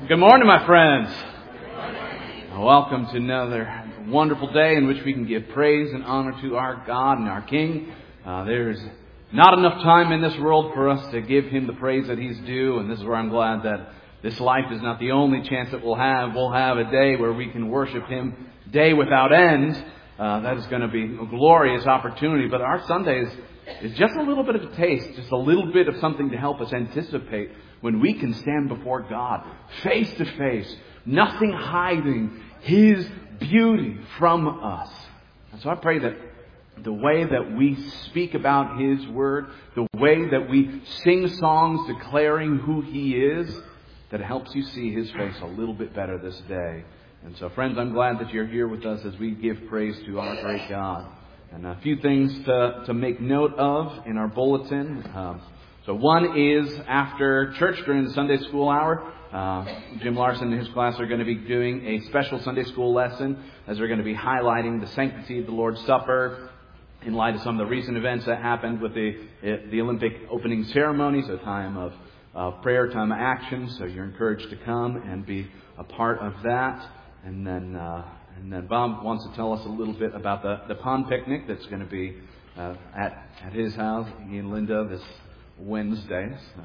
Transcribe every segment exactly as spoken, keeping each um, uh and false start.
Good morning, my friends. Welcome to another wonderful day in which we can give praise and honor to our God and our King. Uh, there's not enough time in this world for us to give Him the praise that He's due, and this is where I'm glad that this life is not the only chance that we'll have. We'll have a day where we can worship Him day without end. Uh, that is going to be a glorious opportunity. But our Sundays is just a little bit of a taste, just a little bit of something to help us anticipate when we can stand before God face to face, nothing hiding His beauty from us. And so I pray that the way that we speak about His Word, the way that we sing songs declaring who He is, that it helps you see His face a little bit better this day. And so, friends, I'm glad that you're here with us as we give praise to our great God. And a few things to, to make note of in our bulletin. Um, so one is after church during the Sunday school hour, uh, Jim Larson and his class are going to be doing a special Sunday school lesson as they're going to be highlighting the sanctity of the Lord's Supper in light of some of the recent events that happened with the the Olympic opening ceremonies, a time of uh, prayer, time of action. So you're encouraged to come and be a part of that. And then uh, and then Bob wants to tell us a little bit about the, the pond picnic that's going to be uh, at at his house, he and Linda, this Wednesday. So.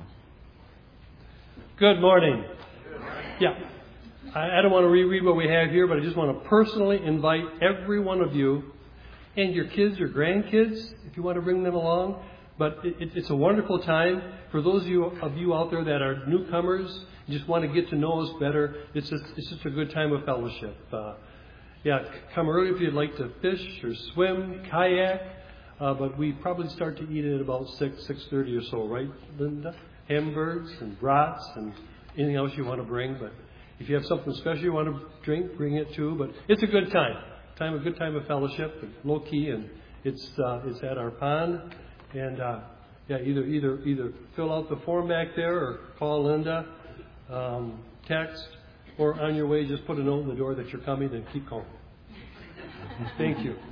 Good morning. Good morning. Yeah, I, I don't want to reread what we have here, but I just want to personally invite every one of you and your kids or grandkids, if you want to bring them along. But it, it, it's a wonderful time. For those of you, of you out there that are newcomers, you just want to get to know us better, it's just, it's just a good time of fellowship. Uh, yeah, come early if you'd like to fish or swim, kayak. Uh, but we probably start to eat at about six, six thirty or so, right, Linda? Hamburgers and brats and anything else you want to bring. But if you have something special you want to drink, bring it too. But it's a good time. Time a good time of fellowship, low key, and it's uh, it's at our pond. And uh, yeah, either either either fill out the form back there or call Linda, um, text, or on your way just put a note in the door that you're coming and keep going. Thank you.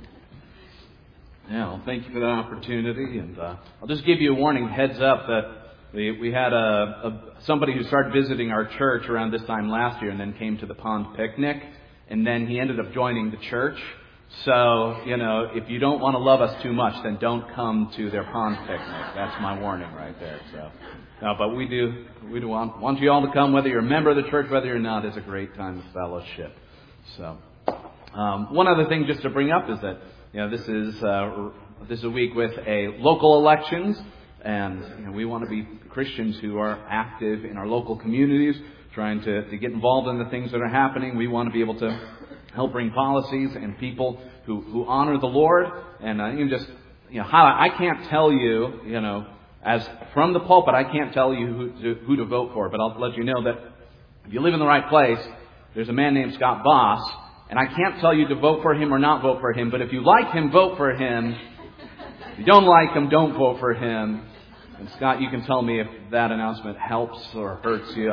Yeah, well, thank you for that opportunity. And uh, I'll just give you a warning, heads up, that we, we had a, a somebody who started visiting our church around this time last year and then came to the pond picnic. And then he ended up joining the church. So, you know, if you don't want to love us too much, then don't come to their pond picnic. That's my warning right there. So, no, but we do we do want, want you all to come, whether you're a member of the church, whether you're not. It's a great time of fellowship. So, um, one other thing just to bring up is that, you know, this is uh, this is a week with a local elections, and you know, we want to be Christians who are active in our local communities, trying to, to get involved in the things that are happening. We want to be able to help bring policies and people who, who honor the Lord. And uh, you just, you know, highlight, I can't tell you, you know, as from the pulpit, I can't tell you who to, who to vote for. But I'll let you know that if you live in the right place, there's a man named Scott Boss. And I can't tell you to vote for him or not vote for him. But if you like him, vote for him. If you don't like him, don't vote for him. And Scott, you can tell me if that announcement helps or hurts you.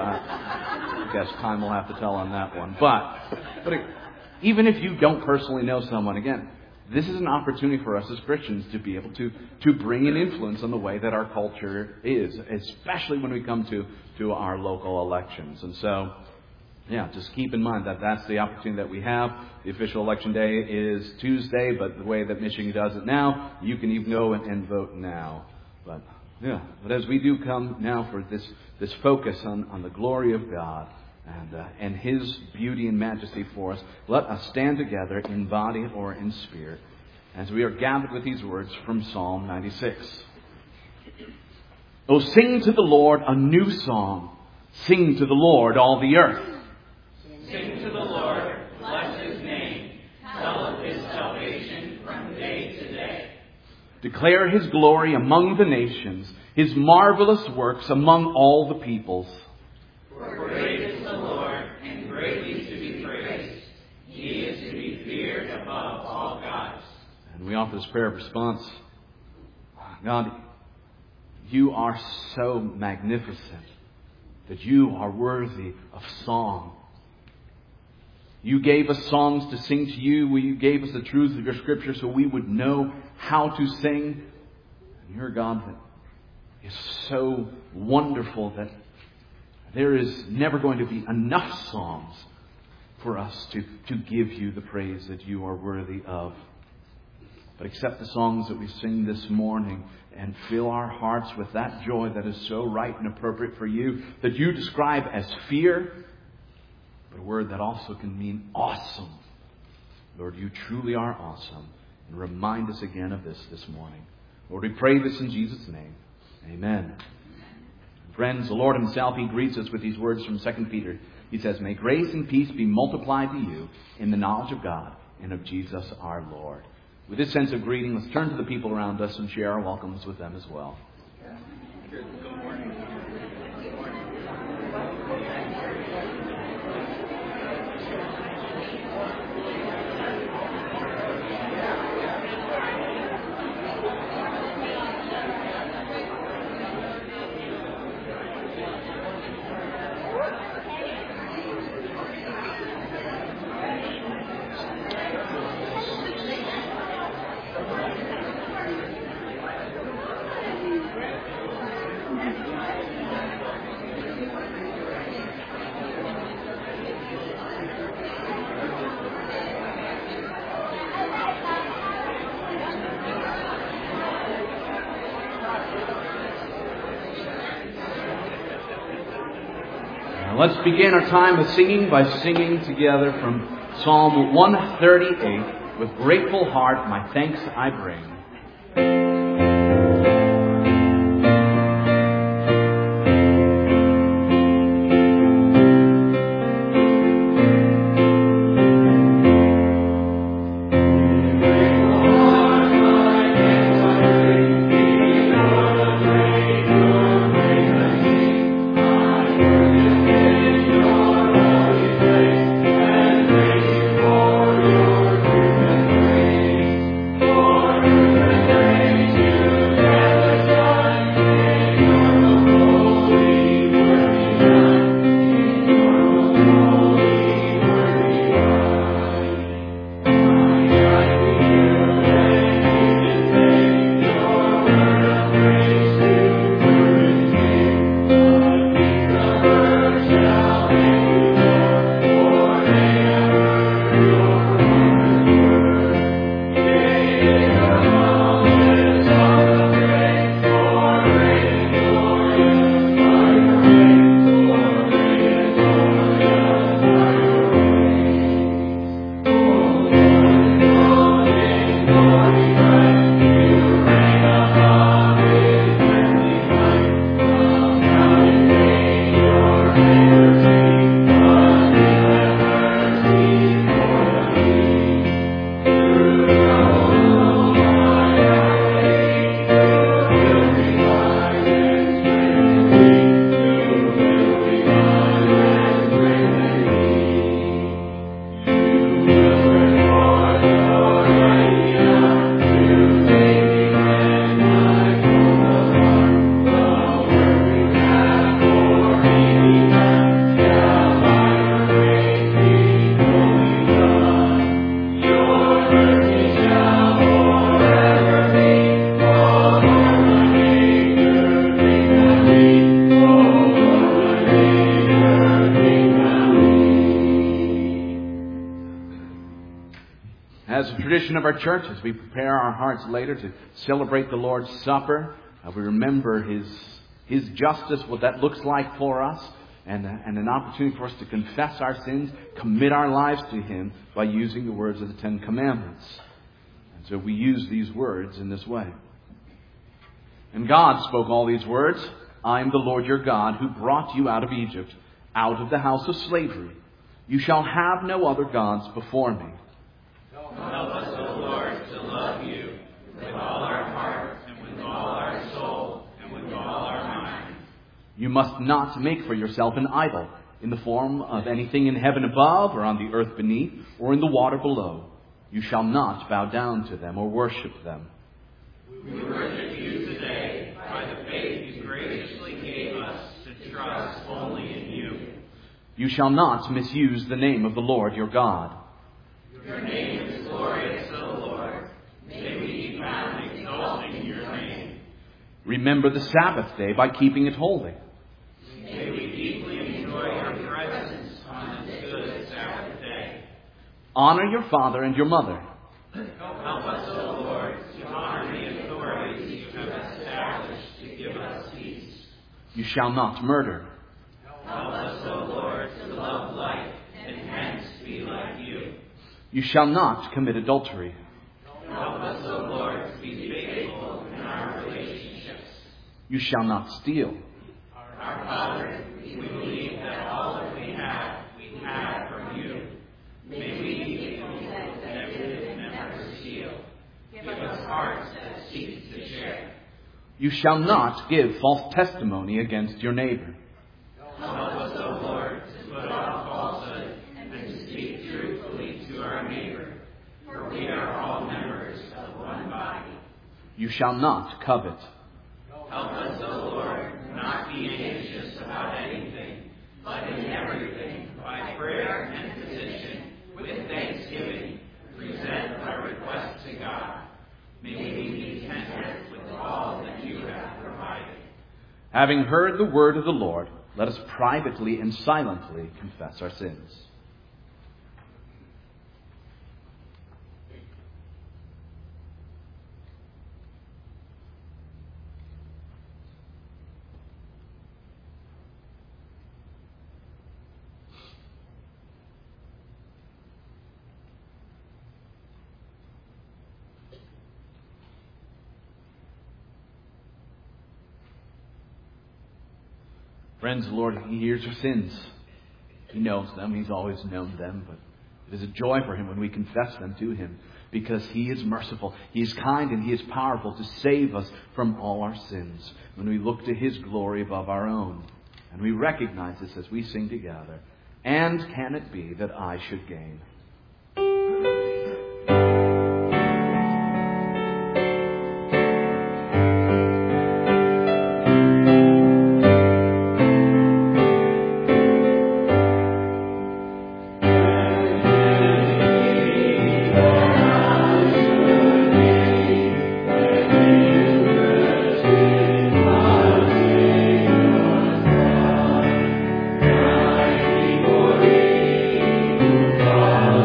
I guess time will have to tell on that one. But, but it, even if you don't personally know someone, again, this is an opportunity for us as Christians to be able to, to bring an influence on the way that our culture is, especially when we come to, to our local elections. And so, yeah, just keep in mind that that's the opportunity that we have. The official election day is Tuesday, but the way that Michigan does it now, you can even go and, and vote now. But yeah, but as we do come now for this this focus on, on the glory of God and uh, and His beauty and majesty for us, let us stand together in body or in spirit as we are gathered with these words from Psalm ninety-six. Oh, sing to the Lord a new song. Sing to the Lord all the earth. Sing to the Lord, bless His name, tell of His salvation from day to day. Declare His glory among the nations, His marvelous works among all the peoples. For great is the Lord, and greatly to be praised. He is to be feared above all gods. And we offer this prayer of response. God, You are so magnificent that You are worthy of song. You gave us songs to sing to You. You gave us the truths of Your Scripture so we would know how to sing. And You're a God that is so wonderful that There is never going to be enough songs for us to, to give you the praise that you are worthy of. But accept the songs that we sing this morning and fill our hearts with that joy that is so right and appropriate for you, that you describe as fear, but a word that also can mean awesome. Lord, you truly are awesome. And remind us again of this this morning. Lord, we pray this in Jesus' name. Amen. Friends, the Lord himself, he greets us with these words from Second Peter. He says, "May grace and peace be multiplied to you in the knowledge of God and of Jesus our Lord." With this sense of greeting, let's turn to the people around us and share our welcomes with them as well. Good morning. Let's begin our time of singing by singing together from Psalm one thirty-eight. With grateful heart, my thanks I bring. Of our church, as we prepare our hearts later to celebrate the Lord's Supper, uh, we remember His His justice, what that looks like for us, and uh, and an opportunity for us to confess our sins, commit our lives to Him by using the words of the Ten Commandments. And so we use these words in this way. And God spoke all these words: "I am the Lord your God, who brought you out of Egypt, out of the house of slavery. You shall have no other gods before me." Help us, O Lord, to love you with all our heart and with all our soul and with all our mind. You must not make for yourself an idol in the form of anything in heaven above or on the earth beneath or in the water below. You shall not bow down to them or worship them. We worship you today by the faith you graciously gave us to trust only in you. You shall not misuse the name of the Lord your God. Your name is glorious, O Lord. May we be found exalting your name. Remember the Sabbath day by keeping it holy. May we deeply Honor your father and your mother. Help us, O Lord, to honor the authorities you have established to give us peace. You shall not murder. Help us, O Lord, to love life and hence be like you. You shall not commit adultery. Help us, O Lord, to be faithful in our relationships. You shall not steal. Our Father, we believe that all that we have, we have from you. May we be people that live and never steal. Give us hearts that seek to share. You shall not give false testimony against your neighbor. Help us, O Lord, to put off falsehood and to speak truthfully to our neighbor, for we are all members of one body. You shall not covet. Help us, O Lord, not be anxious about anything, but in everything, by prayer and petition, with thanksgiving, present our request to God. May we be content with all that you have provided. Having heard the word of the Lord, let us privately and silently confess our sins. Friends, the Lord, He hears our sins. He knows them. He's always known them. But it is a joy for Him when we confess them to Him, because He is merciful, He is kind, and He is powerful to save us from all our sins. When we look to His glory above our own, and we recognize this as we sing together. And can it be that I should gain? God.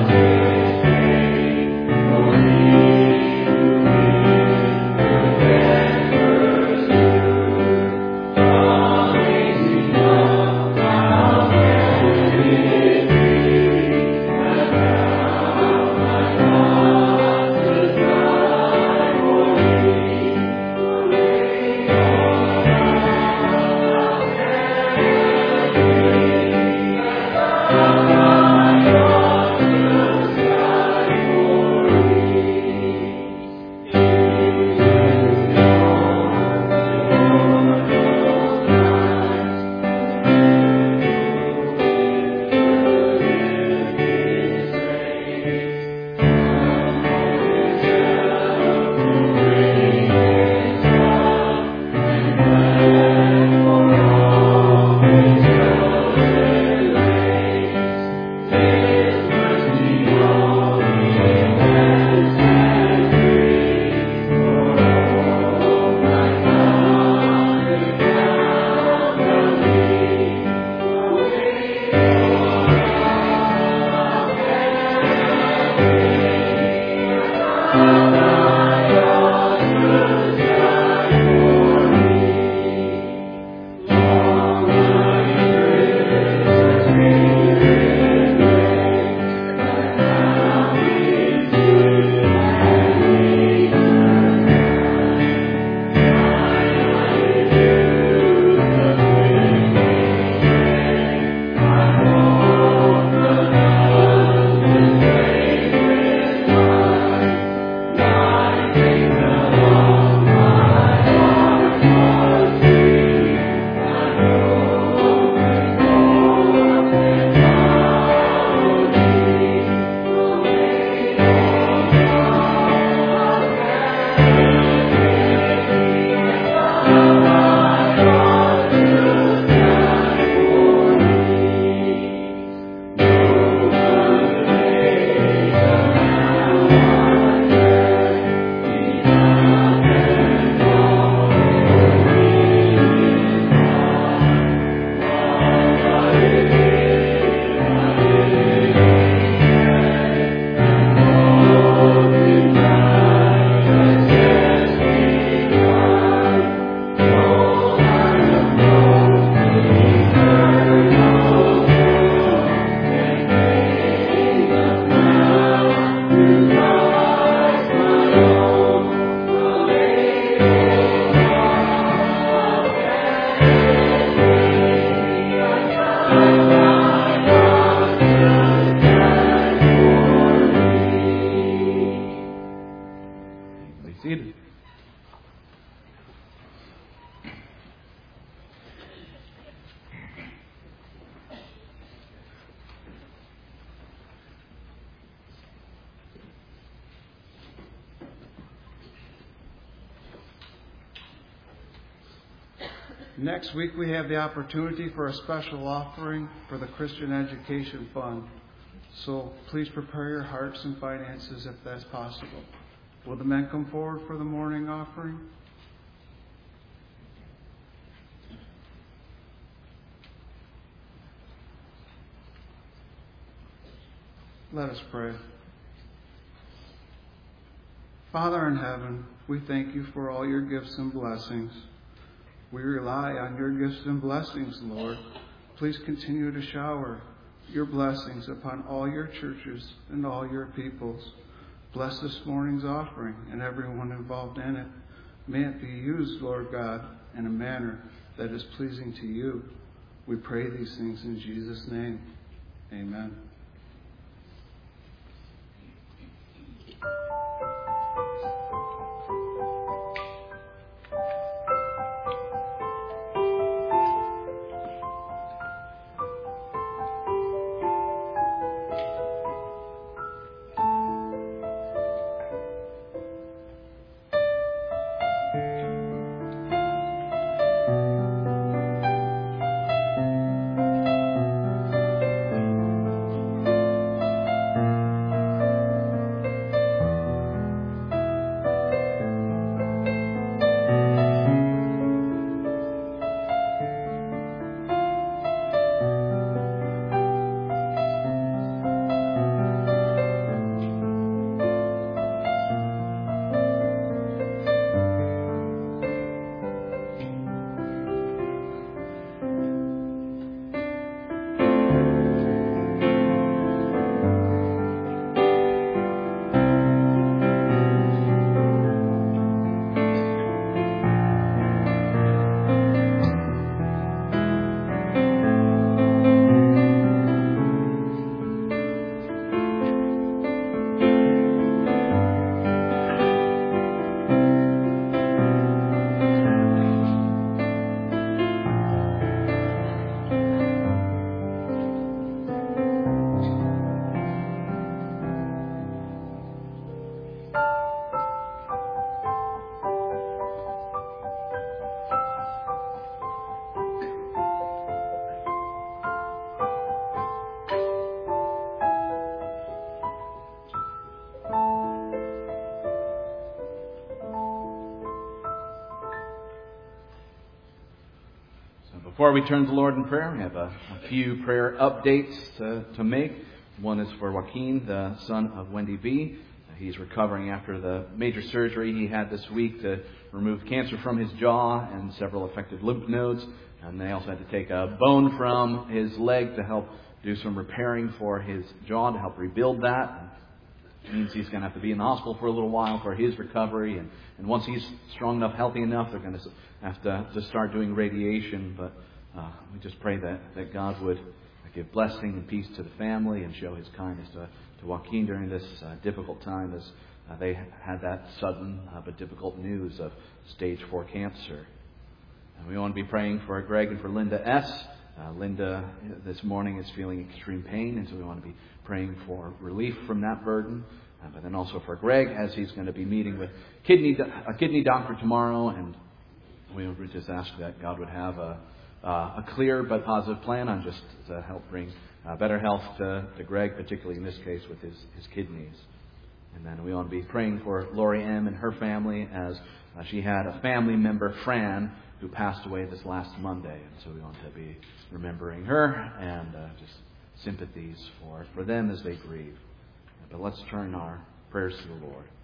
Next week we have the opportunity for a special offering for the Christian Education Fund. So please prepare your hearts and finances if that's possible. Will the men come forward for the morning offering? Let us pray. Father in heaven, we thank you for all your gifts and blessings. We rely on your gifts and blessings, Lord. Please continue to shower your blessings upon all your churches and all your peoples. Bless this morning's offering and everyone involved in it. May it be used, Lord God, in a manner that is pleasing to you. We pray these things in Jesus' name. Amen. Before we turn to the Lord in prayer, we have a, a few prayer updates to, to make. One is for Joaquin, the son of Wendy B. He's recovering after the major surgery he had this week to remove cancer from his jaw and several affected lymph nodes. And they also had to take a bone from his leg to help do some repairing for his jaw to help rebuild that. It means he's going to have to be in the hospital for a little while for his recovery. And, and once he's strong enough, healthy enough, they're going to have to, to start doing radiation. But uh, we just pray that, that God would give blessing and peace to the family and show his kindness to, to Joaquin during this uh, difficult time as uh, they had that sudden uh, but difficult news of stage four cancer. And we want to be praying for Greg and for Linda S. Uh, Linda this morning is feeling extreme pain, and so we want to be praying for relief from that burden. Uh, but then also for Greg, as he's going to be meeting with kidney a kidney doctor tomorrow, and we would just ask that God would have a, uh, a clear but positive plan on just to help bring uh, better health to, to Greg, particularly in this case with his, his kidneys. And then we want to be praying for Lori M. and her family as uh, she had a family member, Fran, who passed away this last Monday. And so we want to be remembering her and uh, just sympathies for, for them as they grieve. But let's turn our prayers to the Lord.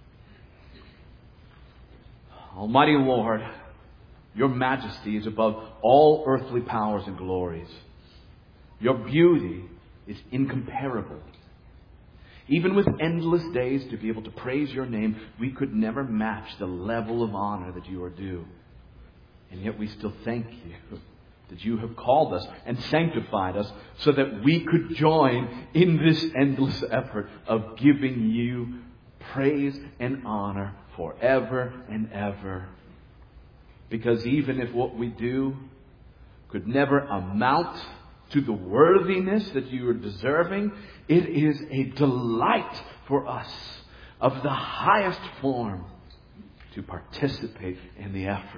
Almighty Lord, your majesty is above all earthly powers and glories. Your beauty is incomparable. Even with endless days to be able to praise your name, we could never match the level of honor that you are due. And yet we still thank you that you have called us and sanctified us so that we could join in this endless effort of giving you praise and honor forever and ever. Because even if what we do could never amount to the worthiness that you are deserving, it is a delight for us of the highest form to participate in the effort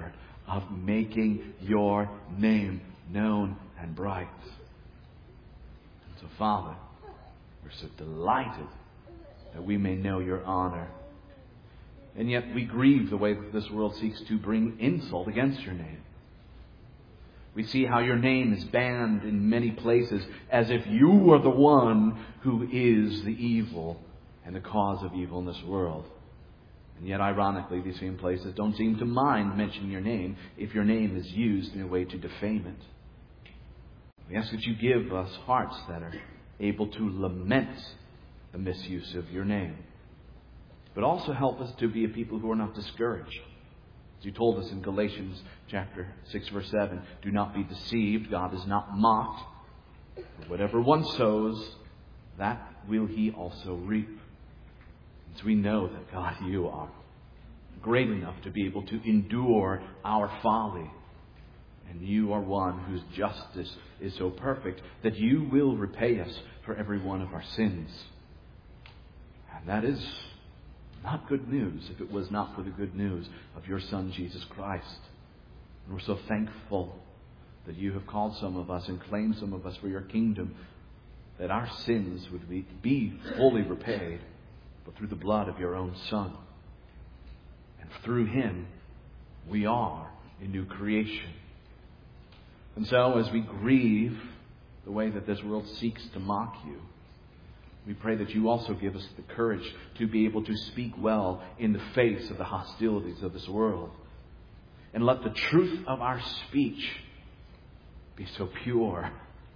of making your name known and bright. And so, Father, we're so delighted that we may know your honor. And yet we grieve the way that this world seeks to bring insult against your name. We see how your name is banned in many places as if you are the one who is the evil and the cause of evil in this world. And yet, ironically, these same places don't seem to mind mentioning your name if your name is used in a way to defame it. We ask that you give us hearts that are able to lament the misuse of your name, but also help us to be a people who are not discouraged. As you told us in Galatians chapter six, verse seven, do not be deceived. God is not mocked. For whatever one sows, that will he also reap. And so we know that, God, you are great enough to be able to endure our folly. And you are one whose justice is so perfect that you will repay us for every one of our sins. And that is not good news if it was not for the good news of your Son, Jesus Christ. And we're so thankful that you have called some of us and claimed some of us for your kingdom, that our sins would be, be fully repaid, but through the blood of your own Son. And through him, we are a new creation. And so, as we grieve the way that this world seeks to mock you, we pray that you also give us the courage to be able to speak well in the face of the hostilities of this world. And let the truth of our speech be so pure,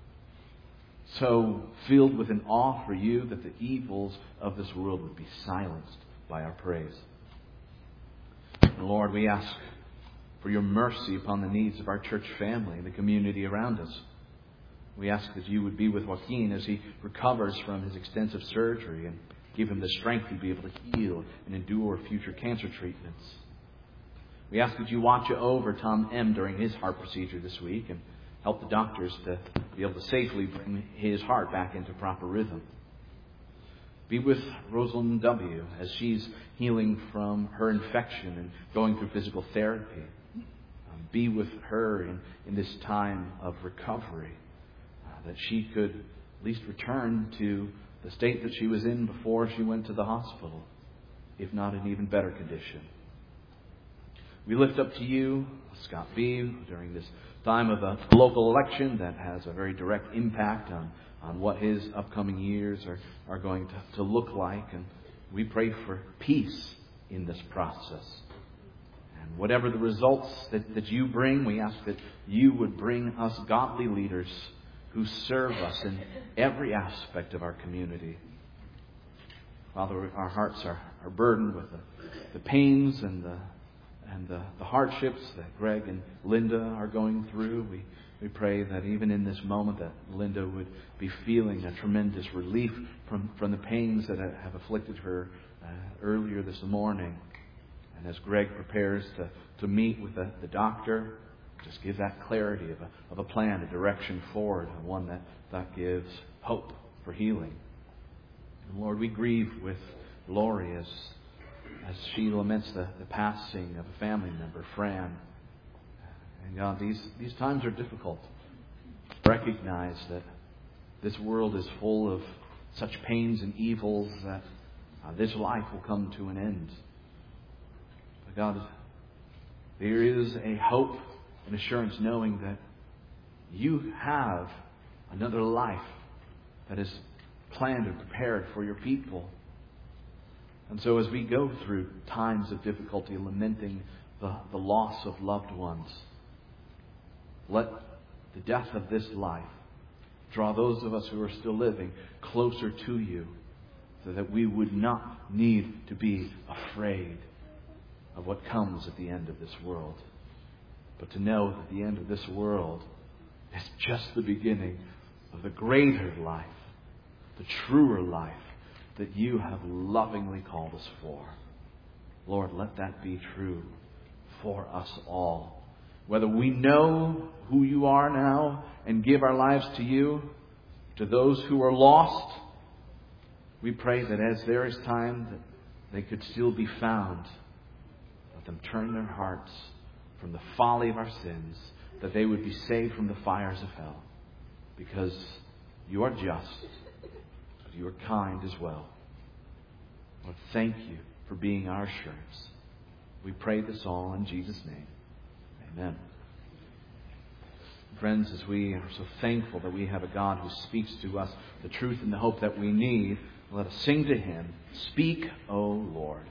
so filled with an awe for you, that the evils of this world would be silenced by our praise. And Lord, we ask for your mercy upon the needs of our church family and the community around us. We ask that you would be with Joaquin as he recovers from his extensive surgery and give him the strength to be able to heal and endure future cancer treatments. We ask that you watch over Tom M. during his heart procedure this week and help the doctors to be able to safely bring his heart back into proper rhythm. Be with Rosalind W. as she's healing from her infection and going through physical therapy. Um, be with her in, in this time of recovery, uh, that she could at least return to the state that she was in before she went to the hospital, if not in even better condition. We lift up to you Scott B. during this time of a local election that has a very direct impact on, on what his upcoming years are, are going to, to look like. And we pray for peace in this process. And whatever the results that, that you bring, we ask that you would bring us godly leaders who serve us in every aspect of our community. Father, our hearts are, are burdened with the, the pains and the and the, the hardships that Greg and Linda are going through. We, we pray that even in this moment that Linda would be feeling a tremendous relief from, from the pains that have afflicted her uh, earlier this morning. And as Greg prepares to, to meet with the, the doctor, just give that clarity of a, of a plan, a direction forward, one that, that gives hope for healing. And Lord, we grieve with Lori as as she laments the, the passing of a family member, Fran. And God, these, these times are difficult. Recognize that this world is full of such pains and evils that uh, this life will come to an end. But God, there is a hope and assurance knowing that you have another life that is planned and prepared for your people. And so as we go through times of difficulty, lamenting the, the loss of loved ones, let the death of this life draw those of us who are still living closer to you, so that we would not need to be afraid of what comes at the end of this world, but to know that the end of this world is just the beginning of the greater life, the truer life that you have lovingly called us for. Lord, let that be true for us all. Whether we know who you are now and give our lives to you, to those who are lost, we pray that as there is time that they could still be found, let them turn their hearts from the folly of our sins, that they would be saved from the fires of hell. Because you are just, but you are kind as well. Lord, thank you for being our assurance. We pray this all in Jesus' name. Amen. Friends, as we are so thankful that we have a God who speaks to us the truth and the hope that we need, let us sing to Him, Speak, O Lord.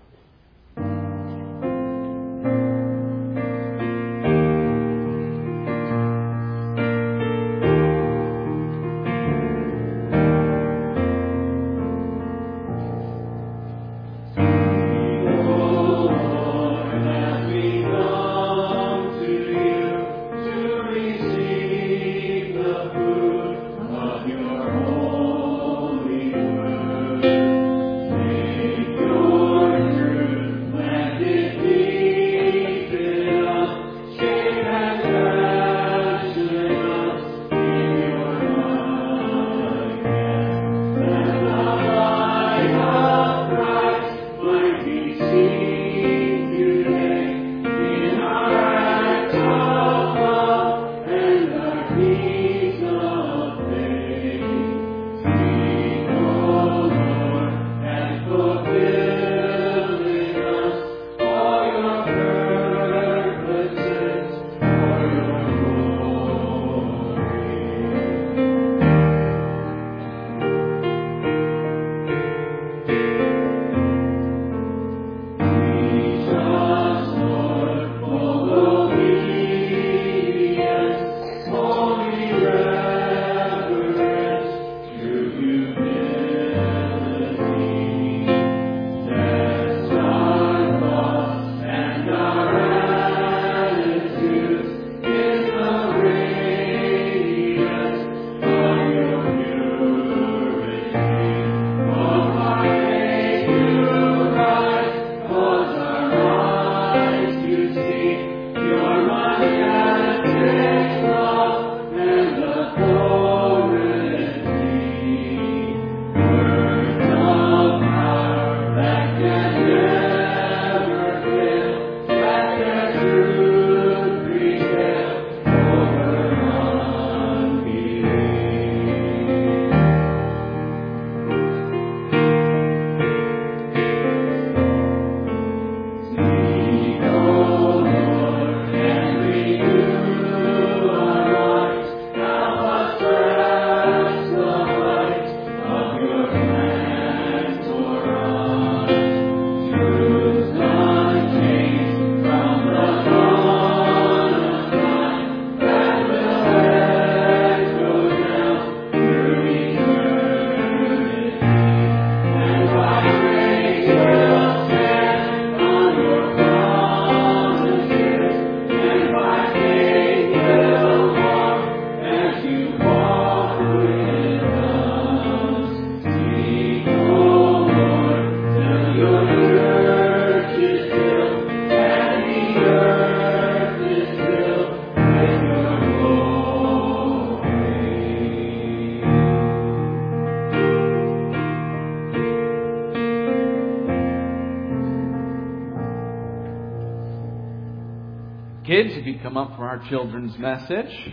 Kids, if you'd come up for our children's message.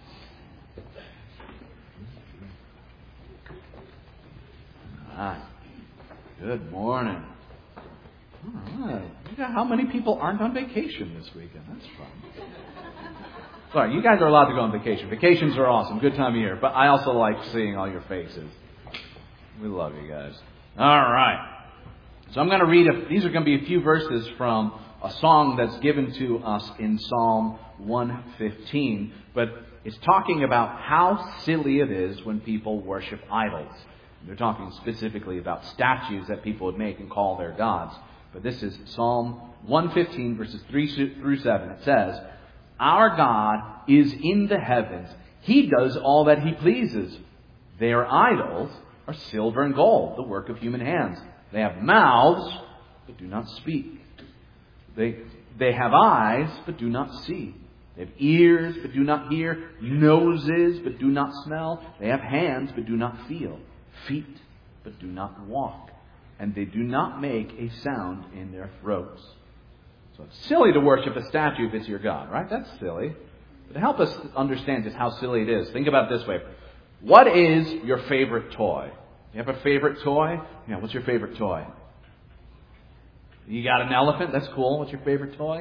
All right. Good morning. All right. Look at how many people aren't on vacation this weekend. That's fun. Sorry, you guys are allowed to go on vacation. Vacations are awesome. Good time of year. But I also like seeing all your faces. We love you guys. All right. So I'm going to read, a, these are going to be a few verses from a song that's given to us in Psalm one fifteen. But it's talking about how silly it is when people worship idols. They're talking specifically about statues that people would make and call their gods. But this is Psalm one fifteen, verses three through seven. It says, "Our God is in the heavens. He does all that He pleases. Their idols are silver and gold, the work of human hands. They have mouths, but do not speak. They, they have eyes, but do not see. They have ears, but do not hear. Noses, but do not smell. They have hands, but do not feel. Feet, but do not walk. And they do not make a sound in their throats." So it's silly to worship a statue if it's your God, right? That's silly. But to help us understand just how silly it is, think about it this way. What is your favorite toy? You have a favorite toy? Yeah, what's your favorite toy? You got an elephant? That's cool. What's your favorite toy?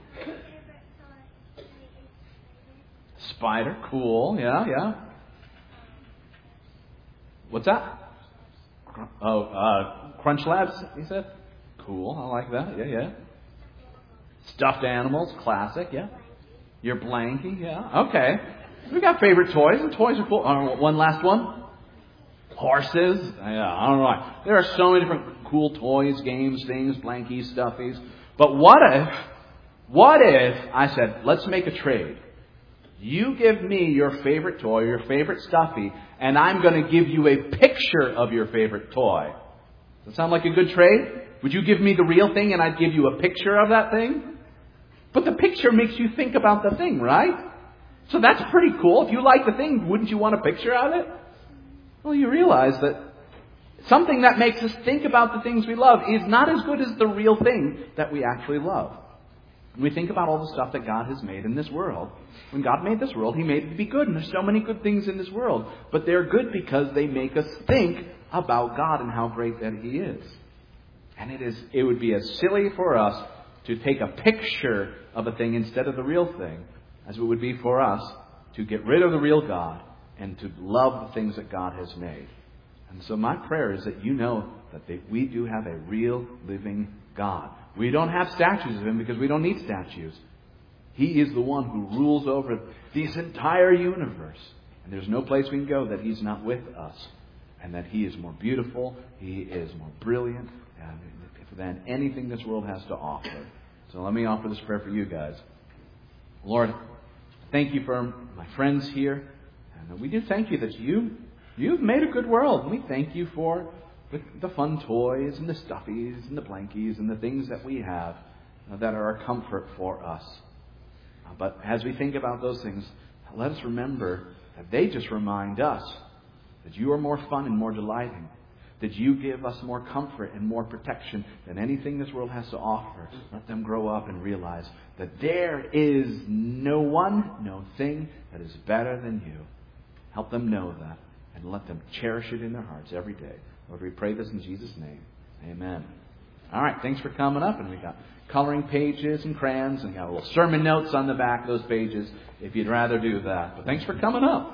Spider. Cool. Yeah, yeah. What's that? Oh, uh, Crunch Labs, you said? Cool. I like that. Yeah, yeah. Stuffed animals. Classic. Yeah. Your blankie. Yeah. Okay. We got favorite toys, and toys are cool. Uh, one last one. Horses. Yeah, I don't know. There are so many different cool toys, games, things, blankies, stuffies. But what if, what if I said, let's make a trade. You give me your favorite toy, your favorite stuffy, and I'm going to give you a picture of your favorite toy. Does that sound like a good trade? Would you give me the real thing and I'd give you a picture of that thing? But the picture makes you think about the thing, right? So that's pretty cool. If you like the thing, wouldn't you want a picture of it? Well, you realize that something that makes us think about the things we love is not as good as the real thing that we actually love. When we think about all the stuff that God has made in this world, when God made this world, He made it to be good. And there's so many good things in this world. But they're good because they make us think about God and how great that He is. And it is, it would be as silly for us to take a picture of a thing instead of the real thing as it would be for us to get rid of the real God and to love the things that God has made. And so my prayer is that you know that they, we do have a real living God. We don't have statues of Him because we don't need statues. He is the one who rules over this entire universe. And there's no place we can go that He's not with us. And that He is more beautiful, He is more brilliant than anything this world has to offer. So let me offer this prayer for you guys. Lord, thank You for my friends here. And we do thank You that you, You've made a good world. And we thank You for the, the fun toys and the stuffies and the blankies and the things that we have that are a comfort for us. But as we think about those things, let us remember that they just remind us that You are more fun and more delighting. That You give us more comfort and more protection than anything this world has to offer. Let them grow up and realize that there is no one, no thing that is better than You. Help them know that and let them cherish it in their hearts every day. Lord, we pray this in Jesus' name. Amen. All right, thanks for coming up. And we got coloring pages and crayons and got little sermon notes on the back of those pages if you'd rather do that. But thanks for coming up.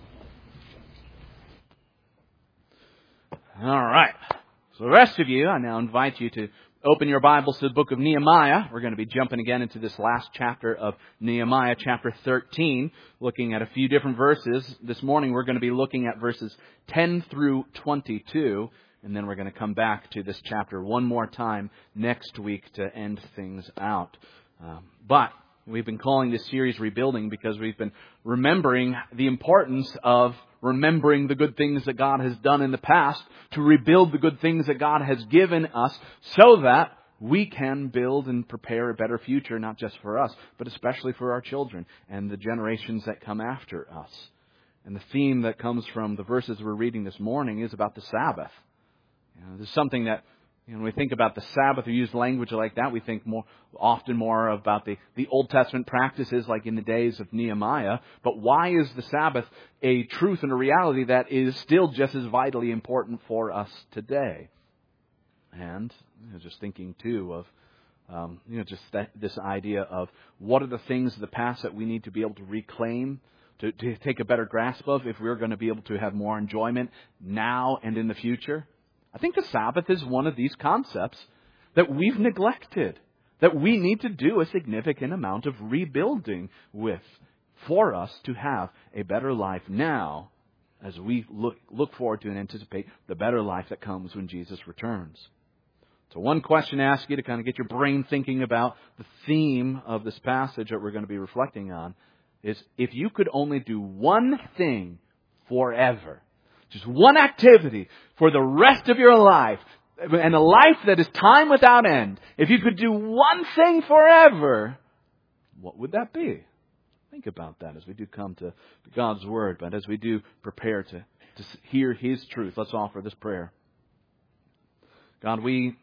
All right. So the rest of you, I now invite you to open your Bibles to the book of Nehemiah. We're going to be jumping again into this last chapter of Nehemiah, chapter thirteen, looking at a few different verses. This morning we're going to be looking at verses ten through twenty-two, and then we're going to come back to this chapter one more time next week to end things out. Um, but we've been calling this series Rebuilding because we've been remembering the importance of remembering the good things that God has done in the past to rebuild the good things that God has given us so that we can build and prepare a better future, not just for us, but especially for our children and the generations that come after us. And the theme that comes from the verses we're reading this morning is about the Sabbath. You know, there's something that, you know, when we think about the Sabbath or use language like that, we think more often more about the, the Old Testament practices like in the days of Nehemiah. But why is the Sabbath a truth and a reality that is still just as vitally important for us today? And you know, just thinking too of um, you know just that, this idea of what are the things of the past that we need to be able to reclaim, to, to take a better grasp of if we're going to be able to have more enjoyment now and in the future. I think the Sabbath is one of these concepts that we've neglected, that we need to do a significant amount of rebuilding with for us to have a better life now as we look, look forward to and anticipate the better life that comes when Jesus returns. So one question to ask you to kind of get your brain thinking about the theme of this passage that we're going to be reflecting on is if you could only do one thing forever, just one activity for the rest of your life, and a life that is time without end. If you could do one thing forever, what would that be? Think about that as we do come to God's Word, but as we do prepare to, to hear His truth, let's offer this prayer. God, we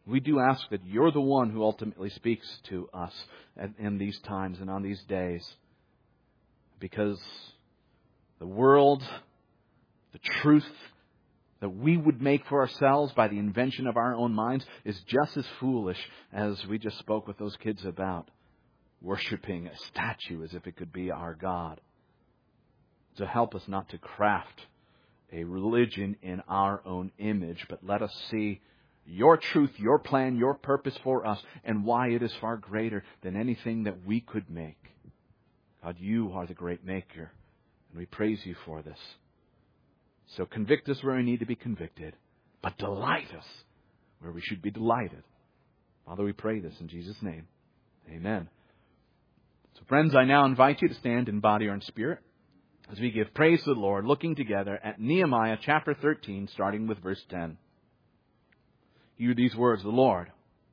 We do ask that you're the one who ultimately speaks to us in these times and on these days. Because the world, the truth that we would make for ourselves by the invention of our own minds is just as foolish as we just spoke with those kids about worshiping a statue as if it could be our God. So help us not to craft a religion in our own image, but let us see your truth, your plan, your purpose for us, and why it is far greater than anything that we could make. God, you are the great maker, and we praise you for this. So convict us where we need to be convicted, but delight us where we should be delighted. Father, we pray this in Jesus' name. Amen. So friends, I now invite you to stand in body or in spirit as we give praise to the Lord, looking together at Nehemiah chapter thirteen, starting with verse ten. Hear these words of the Lord.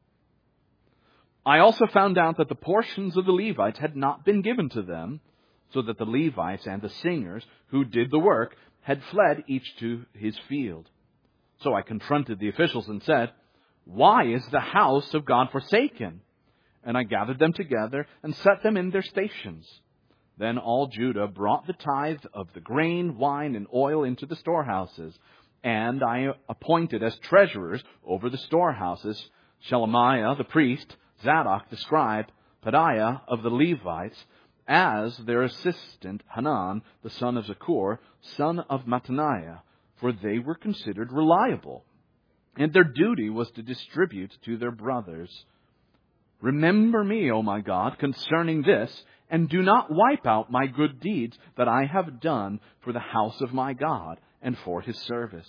I also found out that the portions of the Levites had not been given to them, so that the Levites and the singers who did the work had fled each to his field. So I confronted the officials and said, why is the house of God forsaken? And I gathered them together and set them in their stations. Then all Judah brought the tithe of the grain, wine, and oil into the storehouses. And I appointed as treasurers over the storehouses Shelemiah the priest, Zadok the scribe, Pedaiah of the Levites, as their assistant Hanan the son of Zakur, son of Mattaniah, for they were considered reliable. And their duty was to distribute to their brothers. Remember me, O my God, concerning this, and do not wipe out my good deeds that I have done for the house of my God and for his service.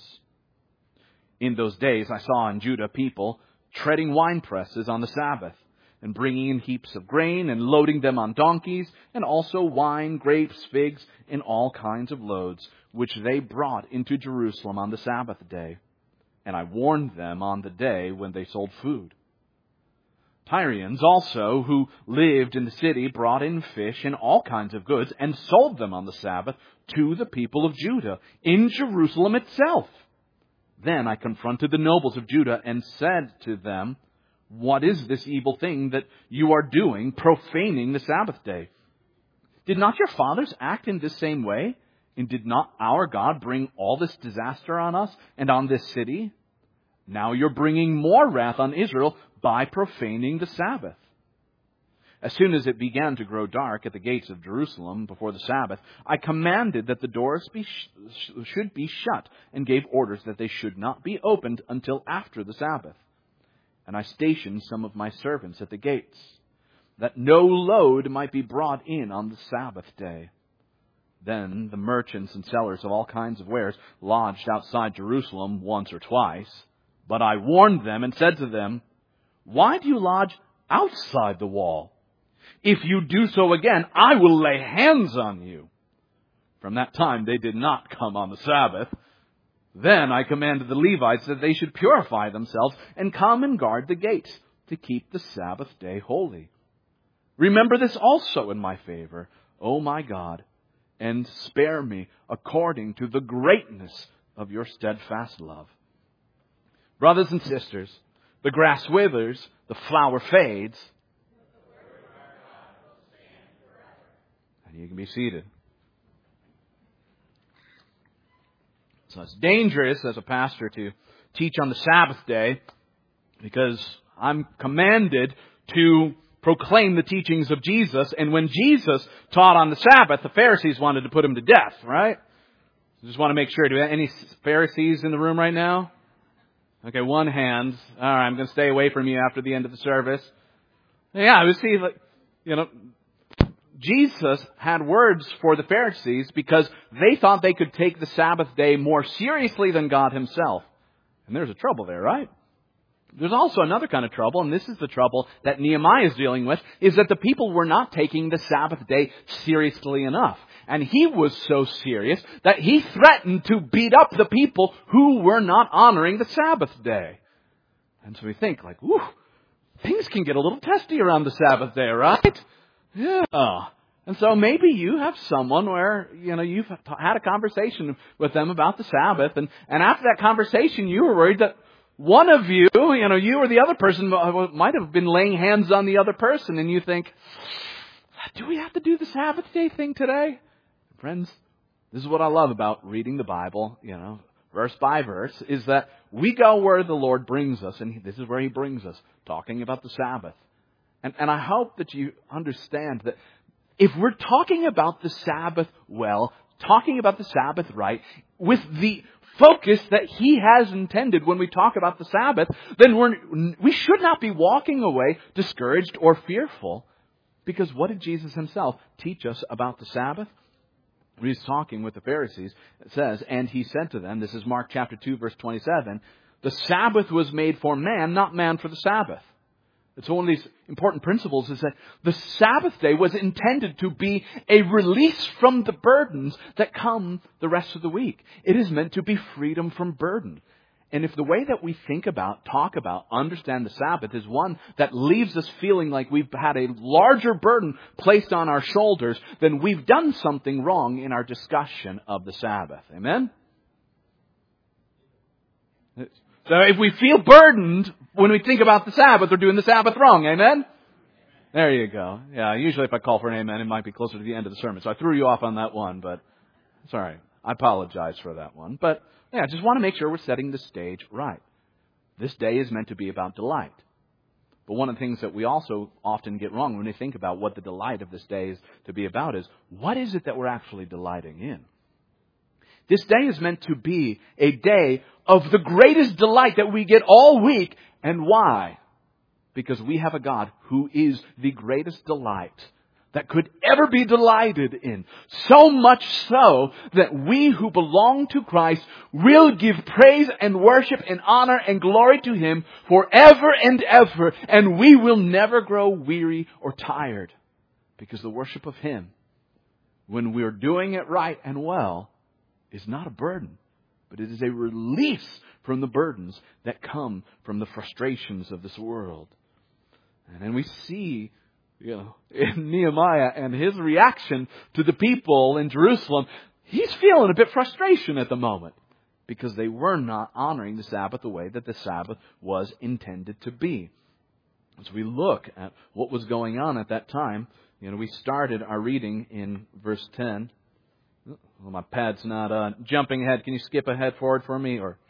In those days I saw in Judah people treading wine presses on the Sabbath, and bringing in heaps of grain and loading them on donkeys, and also wine, grapes, figs, in all kinds of loads, which they brought into Jerusalem on the Sabbath day. And I warned them on the day when they sold food. Tyrians also, who lived in the city, brought in fish and all kinds of goods, and sold them on the Sabbath to the people of Judah, in Jerusalem itself. Then I confronted the nobles of Judah and said to them, what is this evil thing that you are doing, profaning the Sabbath day? Did not your fathers act in this same way? And did not our God bring all this disaster on us and on this city? Now you're bringing more wrath on Israel by profaning the Sabbath. As soon as it began to grow dark at the gates of Jerusalem before the Sabbath, I commanded that the doors be sh- should be shut and gave orders that they should not be opened until after the Sabbath. And I stationed some of my servants at the gates, that no load might be brought in on the Sabbath day. Then the merchants and sellers of all kinds of wares lodged outside Jerusalem once or twice. But I warned them and said to them, why do you lodge outside the wall? If you do so again, I will lay hands on you. From that time they did not come on the Sabbath. Then I commanded the Levites that they should purify themselves and come and guard the gates to keep the Sabbath day holy. Remember this also in my favor, O my God, and spare me according to the greatness of your steadfast love. Brothers and sisters, the grass withers, the flower fades, and you can be seated. So it's dangerous as a pastor to teach on the Sabbath day because I'm commanded to proclaim the teachings of Jesus. And when Jesus taught on the Sabbath, the Pharisees wanted to put him to death, right? I just want to make sure. Do we have any Pharisees in the room right now? Okay, one hand. All right, I'm going to stay away from you after the end of the service. Yeah, we see, like, you know, Jesus had words for the Pharisees because they thought they could take the Sabbath day more seriously than God himself. And there's a trouble there, right? There's also another kind of trouble, and this is the trouble that Nehemiah is dealing with, is that the people were not taking the Sabbath day seriously enough. And he was so serious that he threatened to beat up the people who were not honoring the Sabbath day. And so we think, like, whew, things can get a little testy around the Sabbath day, right? Yeah. And so maybe you have someone where, you know, you've had a conversation with them about the Sabbath. And, and after that conversation, you were worried that, one of you, you know, you or the other person might have been laying hands on the other person, and you think, do we have to do the Sabbath day thing today? Friends, this is what I love about reading the Bible, you know, verse by verse, is that we go where the Lord brings us, and this is where He brings us, talking about the Sabbath. And, and I hope that you understand that if we're talking about the Sabbath well, talking about the Sabbath right, with the focus that He has intended when we talk about the Sabbath, then we're, we should not be walking away discouraged or fearful. Because what did Jesus Himself teach us about the Sabbath? When He's talking with the Pharisees, it says, and He said to them, this is Mark chapter two, verse twenty-seven, the Sabbath was made for man, not man for the Sabbath. And so one of these important principles is that the Sabbath day was intended to be a release from the burdens that come the rest of the week. It is meant to be freedom from burden. And if the way that we think about, talk about, understand the Sabbath is one that leaves us feeling like we've had a larger burden placed on our shoulders, then we've done something wrong in our discussion of the Sabbath. Amen? So if we feel burdened when we think about the Sabbath, we're doing the Sabbath wrong. Amen? There you go. Yeah, usually if I call for an amen, it might be closer to the end of the sermon. So I threw you off on that one, but sorry. I apologize for that one. But yeah, I just want to make sure we're setting the stage right. This day is meant to be about delight. But one of the things that we also often get wrong when we think about what the delight of this day is to be about is, what is it that we're actually delighting in? This day is meant to be a day of the greatest delight that we get all week. And why? Because we have a God who is the greatest delight that could ever be delighted in. So much so that we who belong to Christ will give praise and worship and honor and glory to Him forever and ever. And we will never grow weary or tired. Because the worship of Him, when we're doing it right and well, is not a burden, but it is a release from the burdens that come from the frustrations of this world. And then we see, you know, in Nehemiah and his reaction to the people in Jerusalem, he's feeling a bit frustration at the moment because they were not honoring the Sabbath the way that the Sabbath was intended to be. As we look at what was going on at that time, you know, we started our reading in verse ten. Well, my pad's not uh, jumping ahead. Can you skip ahead forward for me? Or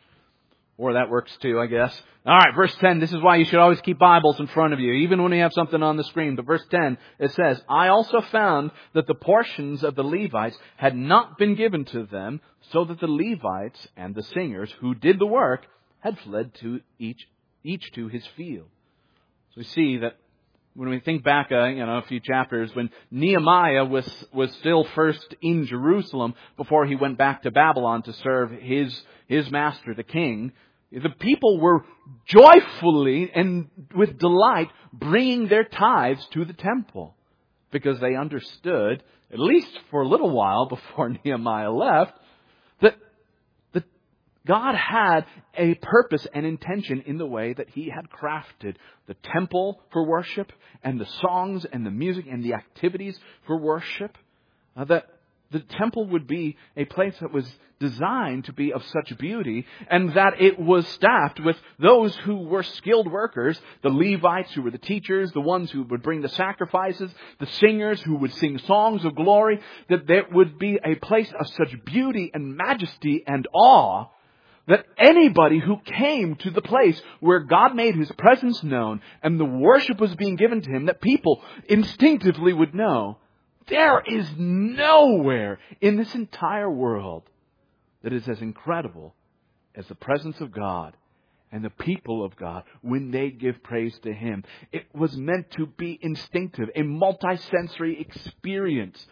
or that works too, I guess. All right, verse ten. This is why you should always keep Bibles in front of you, even when you have something on the screen. But verse ten, it says, I also found that the portions of the Levites had not been given to them, so that the Levites and the singers who did the work had fled to each, each to his field. So we see that when we think back, uh, you know, a few chapters, when Nehemiah was was still first in Jerusalem before he went back to Babylon to serve his his master, the king, the people were joyfully and with delight bringing their tithes to the temple because they understood, at least for a little while before Nehemiah left, that that God had a purpose and intention in the way that He had crafted the temple for worship and the songs and the music and the activities for worship. Uh, that the temple would be a place that was designed to be of such beauty, and that it was staffed with those who were skilled workers, the Levites who were the teachers, the ones who would bring the sacrifices, the singers who would sing songs of glory, that there would be a place of such beauty and majesty and awe that anybody who came to the place where God made His presence known and the worship was being given to Him, that people instinctively would know, there is nowhere in this entire world that is as incredible as the presence of God and the people of God when they give praise to Him. It was meant to be instinctive, a multi-sensory experience.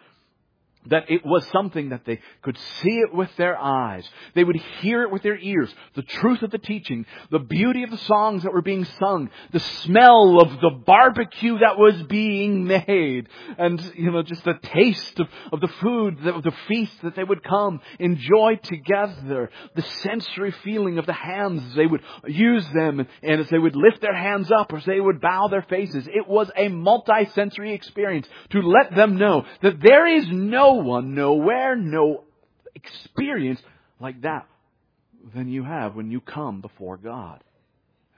That it was something that they could see it with their eyes. They would hear it with their ears. The truth of the teaching, the beauty of the songs that were being sung, the smell of the barbecue that was being made, and, you know, just the taste of, of the food, the, the feast that they would come, enjoy together, the sensory feeling of the hands as they would use them, and as they would lift their hands up or as they would bow their faces. It was a multi-sensory experience to let them know that there is no one, nowhere, no experience like that than you have when you come before God.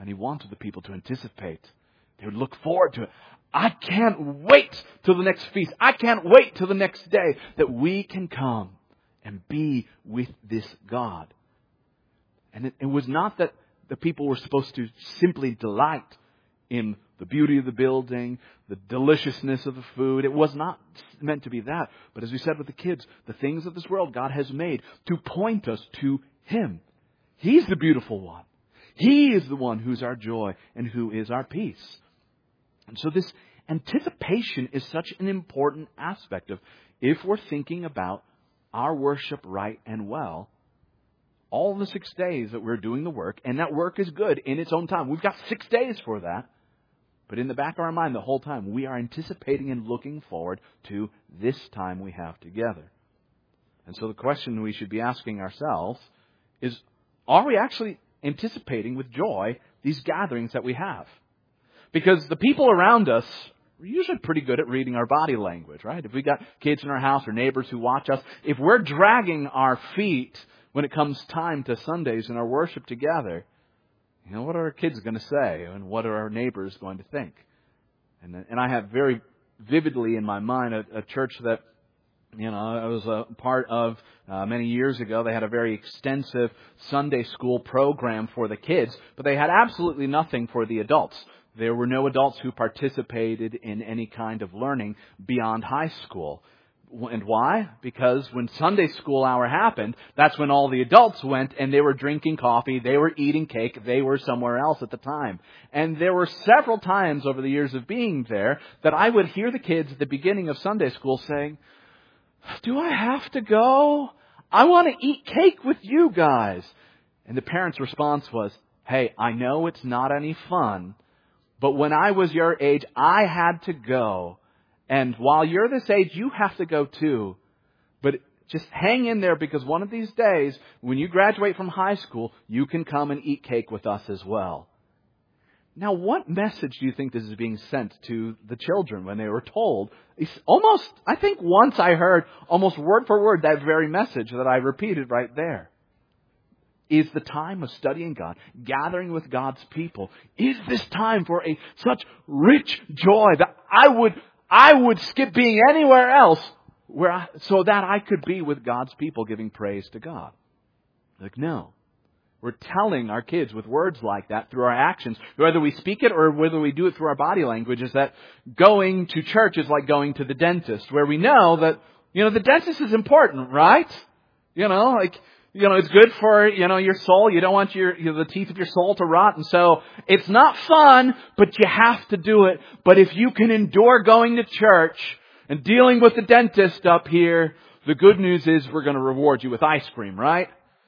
And He wanted the people to anticipate. They would look forward to it. I can't wait till the next feast. I can't wait till the next day that we can come and be with this God. And it, it was not that the people were supposed to simply delight in the beauty of the building, the deliciousness of the food. It was not meant to be that. But as we said with the kids, the things of this world God has made to point us to Him. He's the beautiful one. He is the one who's our joy and who is our peace. And so this anticipation is such an important aspect of if we're thinking about our worship right and well, all the six days that we're doing the work, and that work is good in its own time. We've got six days for that. But in the back of our mind the whole time, we are anticipating and looking forward to this time we have together. And so the question we should be asking ourselves is, are we actually anticipating with joy these gatherings that we have? Because the people around us are usually pretty good at reading our body language, right? If we got kids in our house or neighbors who watch us, if we're dragging our feet when it comes time to Sundays and our worship together, you know, what are our kids going to say? And what are our neighbors going to think? And, and I have very vividly in my mind a, a church that, you know, I was a part of uh, many years ago. They had a very extensive Sunday school program for the kids, but they had absolutely nothing for the adults. There were no adults who participated in any kind of learning beyond high school. And why? Because when Sunday school hour happened, that's when all the adults went and they were drinking coffee, they were eating cake, they were somewhere else at the time. And there were several times over the years of being there that I would hear the kids at the beginning of Sunday school saying, "Do I have to go? I want to eat cake with you guys." And the parents' response was, "Hey, I know it's not any fun, but when I was your age, I had to go. And while you're this age, you have to go too. But just hang in there, because one of these days, when you graduate from high school, you can come and eat cake with us as well." Now, what message do you think this is being sent to the children when they were told? It's almost, I think once I heard almost word for word that very message that I repeated right there. Is the time of studying God, gathering with God's people, is this time for a such rich joy that I would I would skip being anywhere else where I, so that I could be with God's people giving praise to God? Like, no. We're telling our kids with words like that through our actions, whether we speak it or whether we do it through our body language, is that going to church is like going to the dentist, where we know that, you know, the dentist is important, right? You know, like, you know, it's good for, you know, your soul. You don't want your, you know, the teeth of your soul to rot. And so it's not fun, but you have to do it. But if you can endure going to church and dealing with the dentist up here, the good news is we're going to reward you with ice cream, right?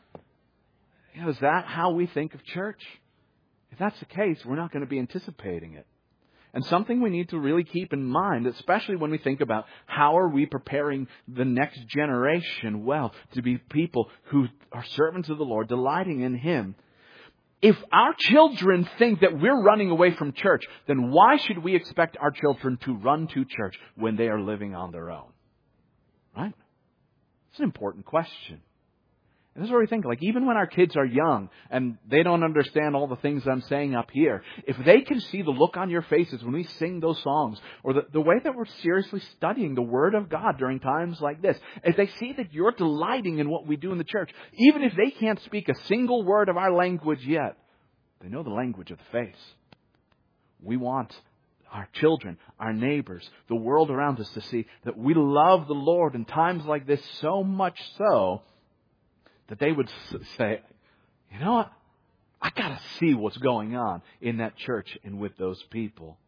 You know, is that how we think of church? If that's the case, we're not going to be anticipating it. And something we need to really keep in mind, especially when we think about how are we preparing the next generation well to be people who are servants of the Lord, delighting in Him. If our children think that we're running away from church, then why should we expect our children to run to church when they are living on their own? Right? It's an important question. And this is where we think, like, even when our kids are young and they don't understand all the things I'm saying up here, if they can see the look on your faces when we sing those songs, or the, the way that we're seriously studying the Word of God during times like this, if they see that you're delighting in what we do in the church, even if they can't speak a single word of our language yet, they know the language of the face. We want our children, our neighbors, the world around us to see that we love the Lord in times like this, so much so that they would say, you know what? I got to see what's going on in that church and with those people.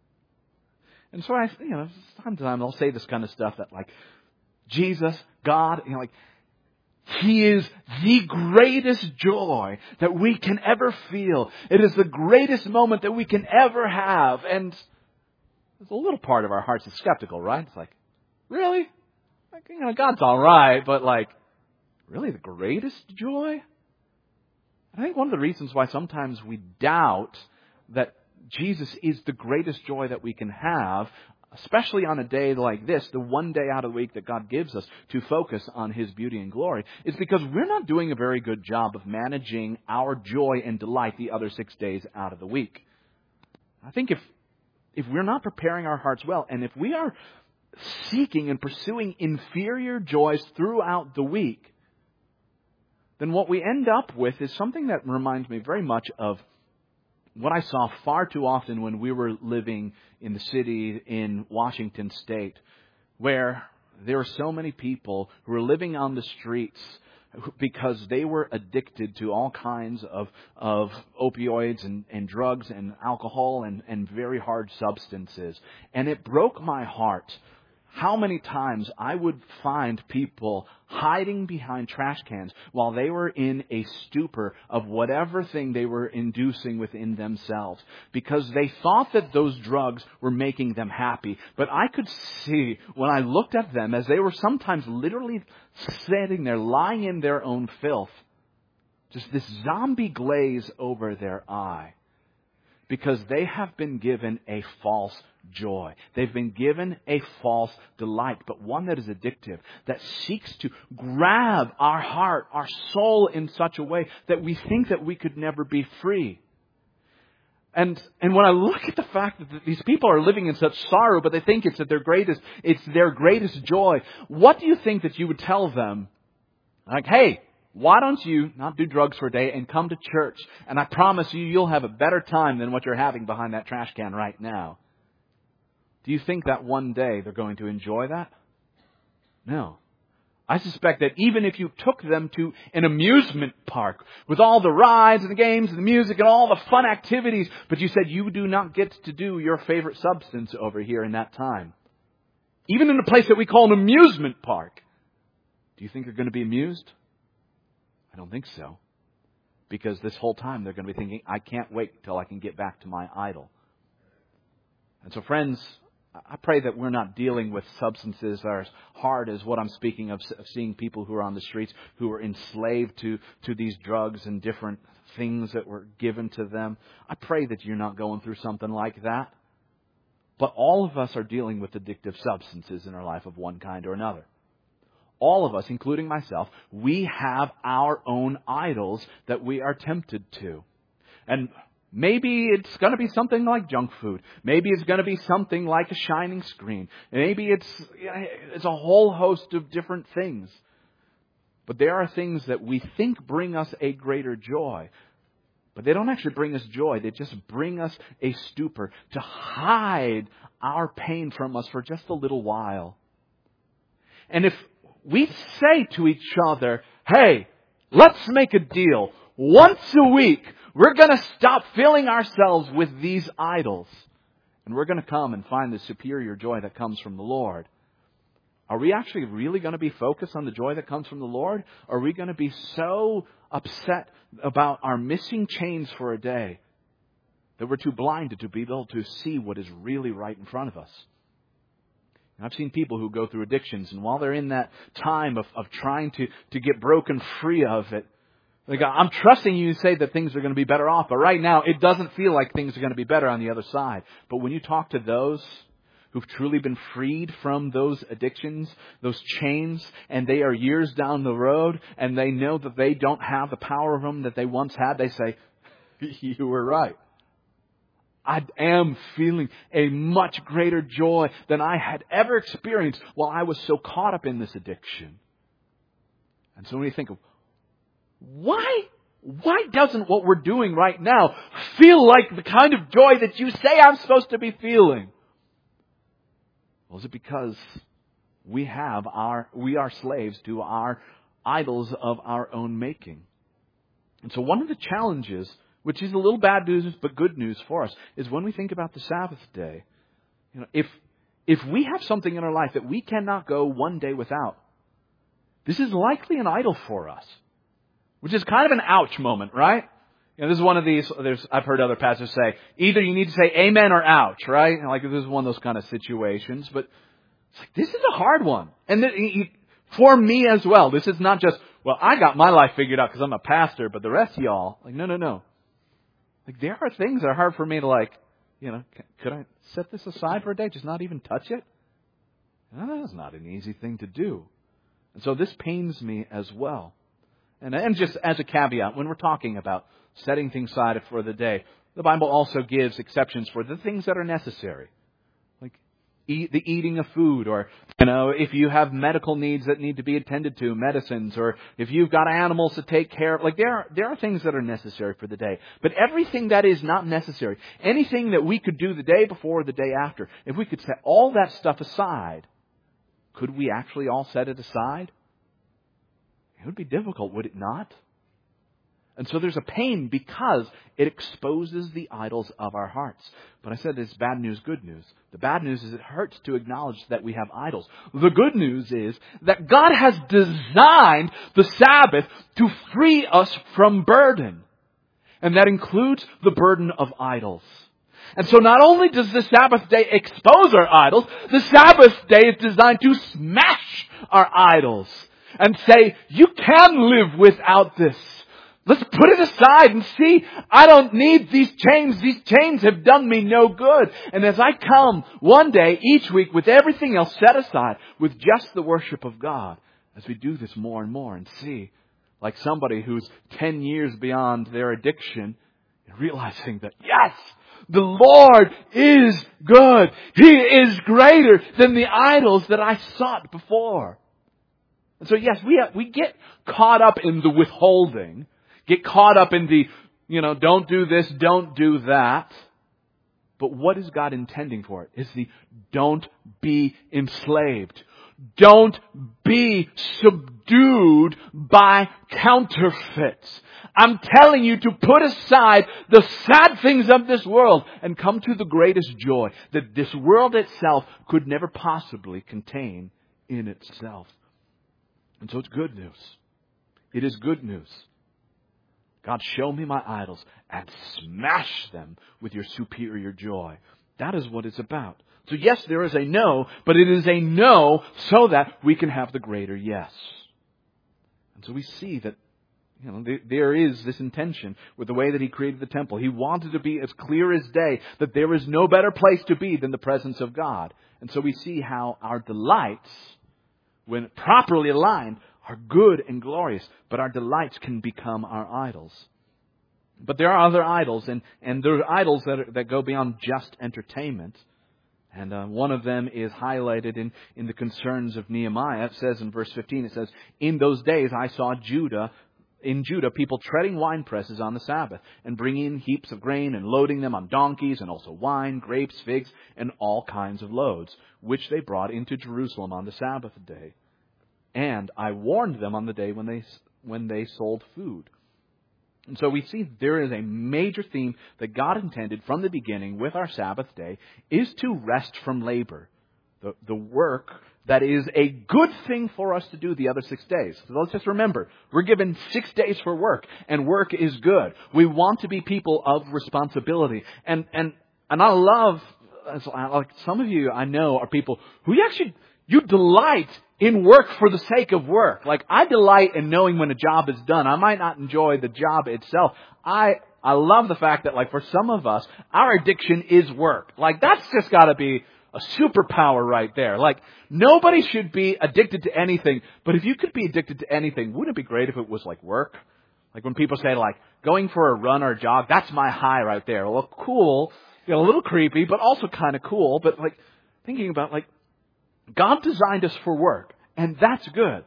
And so I, you know, sometimes I'll say this kind of stuff that, like, Jesus, God, you know, like, He is the greatest joy that we can ever feel. It is the greatest moment that we can ever have. And there's a little part of our hearts that's skeptical, right? It's like, really? Like, you know, God's all right, but like, really the greatest joy? I think one of the reasons why sometimes we doubt that Jesus is the greatest joy that we can have, especially on a day like this, the one day out of the week that God gives us to focus on His beauty and glory, is because we're not doing a very good job of managing our joy and delight the other six days out of the week. I think if if we're not preparing our hearts well, and if we are seeking and pursuing inferior joys throughout the week, then what we end up with is something that reminds me very much of what I saw far too often when we were living in the city in Washington State, where there were so many people who were living on the streets because they were addicted to all kinds of of opioids and, and drugs and alcohol and, and very hard substances. And it broke my heart how many times I would find people hiding behind trash cans while they were in a stupor of whatever thing they were inducing within themselves, because they thought that those drugs were making them happy. But I could see when I looked at them, as they were sometimes literally sitting there lying in their own filth, just this zombie glaze over their eye. Because they have been given a false joy. They've been given a false delight, but one that is addictive, that seeks to grab our heart, our soul in such a way that we think that we could never be free. And and when I look at the fact that these people are living in such sorrow, but they think it's at their greatest, it's their greatest joy, what do you think that you would tell them? Like, hey, why don't you not do drugs for a day and come to church? And I promise you, you'll have a better time than what you're having behind that trash can right now. Do you think that one day they're going to enjoy that? No. I suspect that even if you took them to an amusement park with all the rides and the games and the music and all the fun activities, but you said you do not get to do your favorite substance over here in that time, even in a place that we call an amusement park, do you think they're going to be amused? I don't think so. Because this whole time they're going to be thinking, I can't wait till I can get back to my idol. And so, friends, I pray that we're not dealing with substances that are as hard as what I'm speaking of, of seeing people who are on the streets who are enslaved to, to these drugs and different things that were given to them. I pray that you're not going through something like that. But all of us are dealing with addictive substances in our life of one kind or another. All of us, including myself, we have our own idols that we are tempted to. And maybe it's going to be something like junk food. Maybe it's going to be something like a shining screen. Maybe it's, it's a whole host of different things. But there are things that we think bring us a greater joy. But they don't actually bring us joy. They just bring us a stupor to hide our pain from us for just a little while. And if we say to each other, hey, let's make a deal. Once a week, we're going to stop filling ourselves with these idols. And we're going to come and find the superior joy that comes from the Lord. Are we actually really going to be focused on the joy that comes from the Lord? Or are we going to be so upset about our missing chains for a day that we're too blinded to be able to see what is really right in front of us? I've seen people who go through addictions, and while they're in that time of, of trying to, to get broken free of it, they go, I'm trusting you to say that things are going to be better off, but right now it doesn't feel like things are going to be better on the other side. But when you talk to those who've truly been freed from those addictions, those chains, and they are years down the road, and they know that they don't have the power of them that they once had, they say, you were right. I am feeling a much greater joy than I had ever experienced while I was so caught up in this addiction. And so when you think of, why, why doesn't what we're doing right now feel like the kind of joy that you say I'm supposed to be feeling? Well, is it because we have our, we are slaves to our idols of our own making? And so one of the challenges, which is a little bad news but good news for us, is when we think about the Sabbath day. You know, if if we have something in our life that we cannot go one day without, this is likely an idol for us, which is kind of an ouch moment, right? You know, this is one of these. There's I've heard other pastors say either you need to say amen or ouch, right? And like this is one of those kind of situations. But it's like this is a hard one, and the, for me as well. This is not just well, I got my life figured out because I'm a pastor, but the rest of y'all, like no, no, no. Like, there are things that are hard for me to, like, you know, could I set this aside for a day, just not even touch it? Well, that's not an easy thing to do. And so this pains me as well. And, and just as a caveat, when we're talking about setting things aside for the day, the Bible also gives exceptions for the things that are necessary. Like eat, the eating of food, or, you know, if you have medical needs that need to be attended to, medicines, or if you've got animals to take care of. Like there are, there are things that are necessary for the day. But everything that is not necessary, anything that we could do the day before or the day after, if we could set all that stuff aside, could we actually all set it aside? It would be difficult, would it not? And so there's a pain because it exposes the idols of our hearts. But I said it's bad news, good news. The bad news is it hurts to acknowledge that we have idols. The good news is that God has designed the Sabbath to free us from burden. And that includes the burden of idols. And so not only does the Sabbath day expose our idols, the Sabbath day is designed to smash our idols and say, you can live without this. Let's put it aside and see, I don't need these chains. These chains have done me no good. And as I come one day each week with everything else set aside, with just the worship of God, as we do this more and more and see, like somebody who's ten years beyond their addiction, realizing that, yes, the Lord is good. He is greater than the idols that I sought before. And so, yes, we have, we get caught up in the withholding, get caught up in the, you know, don't do this, don't do that. But what is God intending for it? Is the don't be enslaved. Don't be subdued by counterfeits. I'm telling you to put aside the sad things of this world and come to the greatest joy that this world itself could never possibly contain in itself. And so it's good news. It is good news. God, show me my idols and smash them with your superior joy. That is what it's about. So yes, there is a no, but it is a no so that we can have the greater yes. And so we see that, you know, there is this intention with the way that He created the temple. He wanted to be as clear as day that there is no better place to be than the presence of God. And so we see how our delights, when properly aligned, are good and glorious, but our delights can become our idols. But there are other idols, and, and there are idols that, are, that go beyond just entertainment. And uh, one of them is highlighted in, in the concerns of Nehemiah. It says in verse fifteen, it says, in those days I saw Judah, in Judah, people treading wine presses on the Sabbath and bringing in heaps of grain and loading them on donkeys, and also wine, grapes, figs, and all kinds of loads, which they brought into Jerusalem on the Sabbath day. And I warned them on the day when they when they sold food. And so we see there is a major theme that God intended from the beginning with our Sabbath day is to rest from labor. The, the work that is a good thing for us to do the other six days. So let's just remember, we're given six days for work, and work is good. We want to be people of responsibility. And and and I love, like some of you I know are people who actually, you delight in work for the sake of work. Like, I delight in knowing when a job is done. I might not enjoy the job itself. I I love the fact that, like, for some of us, our addiction is work. Like, that's just got to be a superpower right there. Like, nobody should be addicted to anything. But if you could be addicted to anything, wouldn't it be great if it was like work? Like when people say, like, going for a run or a jog, that's my high right there. Well, cool, you know, a little creepy, but also kind of cool. But, like, thinking about, like, God designed us for work, and that's good.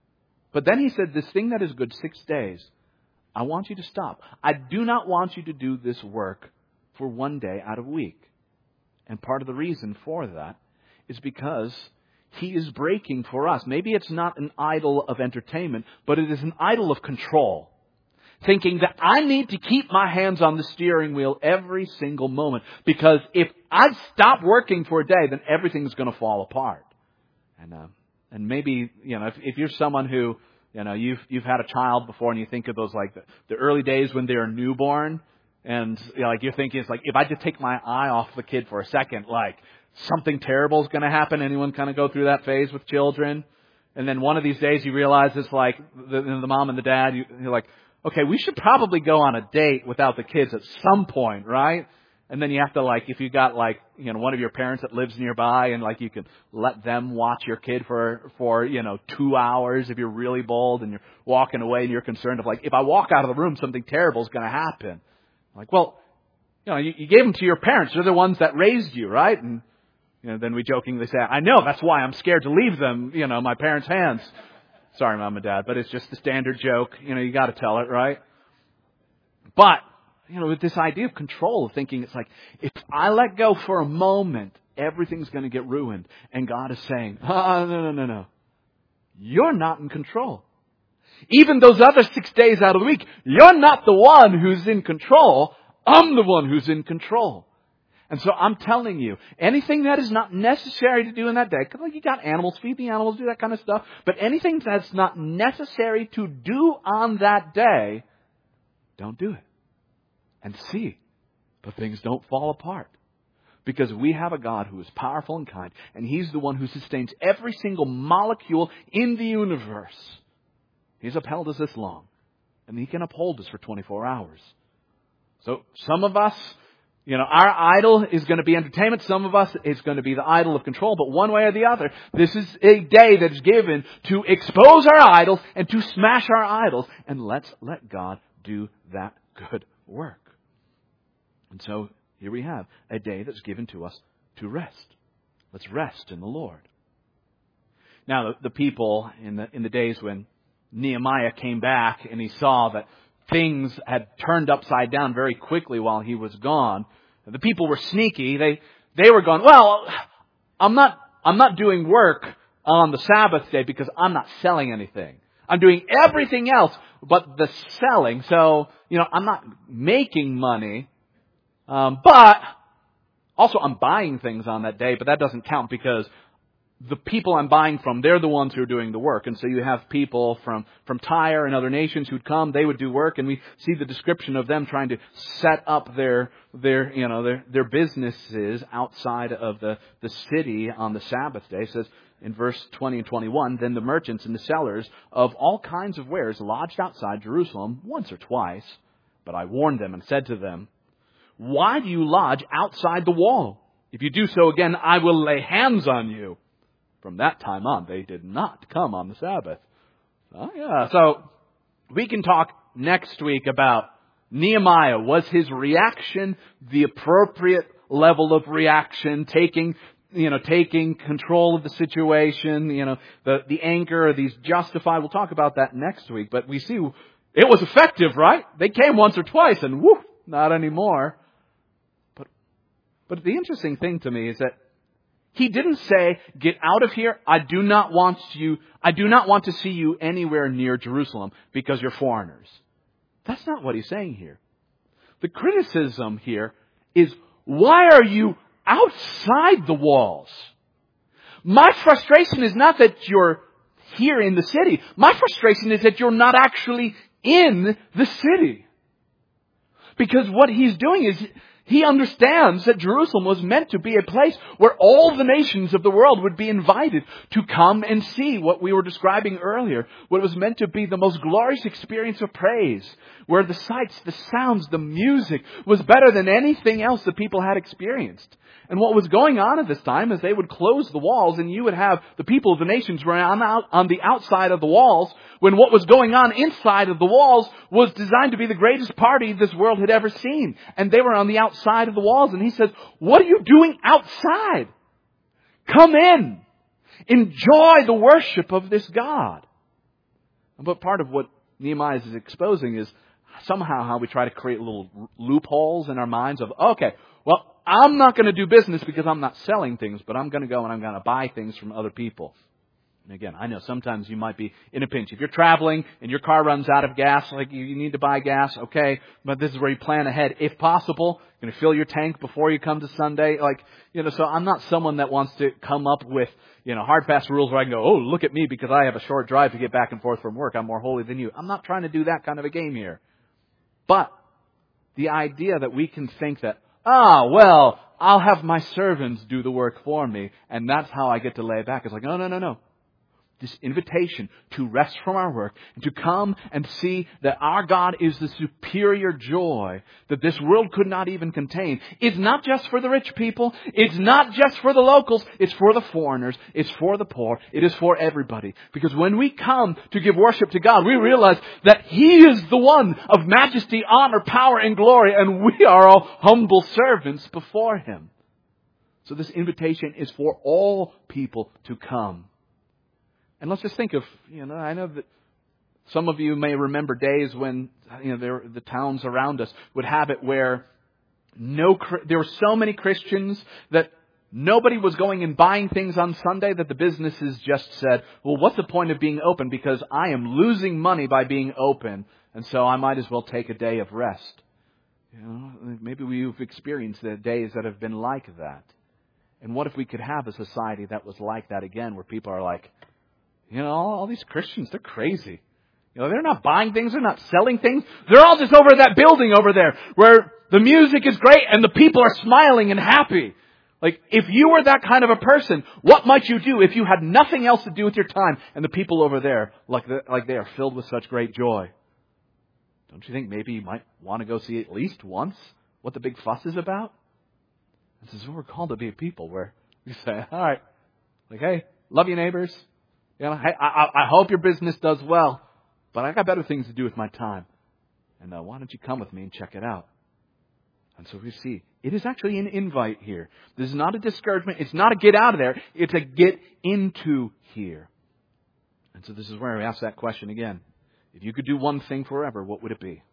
But then He said, this thing that is good six days, I want you to stop. I do not want you to do this work for one day out of a week. And part of the reason for that is because He is breaking for us. Maybe it's not an idol of entertainment, but it is an idol of control. Thinking that I need to keep my hands on the steering wheel every single moment. Because if I stop working for a day, then everything's going to fall apart. And uh, and maybe, you know, if, if you're someone who, you know, you've you've had a child before and you think of those, like, the, the early days when they're newborn, and, you know, like, you're thinking, it's like, if I just take my eye off the kid for a second, like, something terrible is going to happen. Anyone kind of go through that phase with children? And then one of these days you realize it's like, the, the mom and the dad, you, you're like, okay, we should probably go on a date without the kids at some point, right? And then you have to, like, if you got, like, you know, one of your parents that lives nearby and, like, you can let them watch your kid for, for, you know, two hours if you're really bold and you're walking away and you're concerned of, like, if I walk out of the room, something terrible is going to happen. Like, well, you know, you, you gave them to your parents. They're the ones that raised you, right? And, you know, then we jokingly say, I know, that's why I'm scared to leave them, you know, in my parents' hands. Sorry, Mom and Dad, but it's just the standard joke. You know, you got to tell it, right? But, you know, with this idea of control, of thinking it's like, if I let go for a moment, everything's going to get ruined. And God is saying, oh, no, no, no, no. You're not in control. Even those other six days out of the week, you're not the one who's in control. I'm the one who's in control. And so I'm telling you, anything that is not necessary to do in that day, because like you got animals, feed the animals, do that kind of stuff, but anything that's not necessary to do on that day, don't do it. And see, but things don't fall apart. Because we have a God who is powerful and kind, and He's the one who sustains every single molecule in the universe. He's upheld us this long, and He can uphold us for twenty-four hours. So some of us, you know, our idol is going to be entertainment. Some of us, it's going to be the idol of control. But one way or the other, this is a day that is given to expose our idols and to smash our idols. And let's let God do that good work. And so here we have a day that's given to us to rest. Let's rest in the Lord. Now, the, the people in the in the days when Nehemiah came back and he saw that things had turned upside down very quickly while he was gone, the people were sneaky. They they were going, well, I'm not I'm not doing work on the Sabbath day because I'm not selling anything. I'm doing everything else but the selling. So, you know, I'm not making money. Um, but also I'm buying things on that day, but that doesn't count because the people I'm buying from, they're the ones who are doing the work. And so you have people from, from Tyre and other nations who'd come, they would do work, and we see the description of them trying to set up their, their, you know, their, their businesses outside of the, the city on the Sabbath day. It says in verse twenty and twenty-one, then the merchants and the sellers of all kinds of wares lodged outside Jerusalem once or twice, but I warned them and said to them, why do you lodge outside the wall? If you do so again, I will lay hands on you. From that time on, they did not come on the Sabbath. Oh, yeah. So we can talk next week about Nehemiah. Was his reaction the appropriate level of reaction, taking, you know, taking control of the situation, you know, the, the anger, are these justified? We'll talk about that next week. But we see it was effective, right? They came once or twice and whoo, not anymore. But, but the interesting thing to me is that He didn't say, get out of here. I do not want you, I do not want to see you anywhere near Jerusalem because you're foreigners. That's not what he's saying here. The criticism here is, why are you outside the walls? My frustration is not that you're here in the city. My frustration is that you're not actually in the city. Because what he's doing is, he understands that Jerusalem was meant to be a place where all the nations of the world would be invited to come and see what we were describing earlier. What was meant to be the most glorious experience of praise, where the sights, the sounds, the music was better than anything else the people had experienced. And what was going on at this time is they would close the walls and you would have the people of the nations were on, out, on the outside of the walls, when what was going on inside of the walls was designed to be the greatest party this world had ever seen. And they were on the outside of the walls. And he says, what are you doing outside? Come in. Enjoy the worship of this God. But part of what Nehemiah is exposing is somehow how we try to create little loopholes in our minds of, okay, well, I'm not going to do business because I'm not selling things, but I'm going to go and I'm going to buy things from other people. And again, I know sometimes you might be in a pinch. If you're traveling and your car runs out of gas, like you need to buy gas, okay, but this is where you plan ahead. If possible, you're going to fill your tank before you come to Sunday. Like, you know, so I'm not someone that wants to come up with, you know, hard, fast rules where I can go, oh, look at me because I have a short drive to get back and forth from work. I'm more holy than you. I'm not trying to do that kind of a game here. But the idea that we can think that, ah, well, I'll have my servants do the work for me, and that's how I get to lay back. It's like, no, no, no, no. this invitation to rest from our work and to come and see that our God is the superior joy that this world could not even contain. It's not just for the rich people. It's not just for the locals. It's for the foreigners. It's for the poor. It is for everybody. Because when we come to give worship to God, we realize that He is the one of majesty, honor, power, and glory, and we are all humble servants before Him. So this invitation is for all people to come. And let's just think of, you know, I know that some of you may remember days when, you know, there, the towns around us would have it where no, there were so many Christians that nobody was going and buying things on Sunday, that the businesses just said, well, what's the point of being open? Because I am losing money by being open, and so I might as well take a day of rest. You know, maybe we've experienced the days that have been like that. And what if we could have a society that was like that again, where people are like, you know, all these Christians, they're crazy. You know, they're not buying things. They're not selling things. They're all just over that building over there where the music is great and the people are smiling and happy. Like, if you were that kind of a person, what might you do if you had nothing else to do with your time and the people over there, like, the, like they are filled with such great joy? Don't you think maybe you might want to go see at least once what the big fuss is about? This is what we're called to be a people where we say, all right, like, hey, love your neighbors. You know, I, I, I hope your business does well, but I got better things to do with my time. And uh, why don't you come with me and check it out? And so we see, it is actually an invite here. This is not a discouragement. It's not a get out of there. It's a get into here. And so this is where we ask that question again. If you could do one thing forever, what would it be?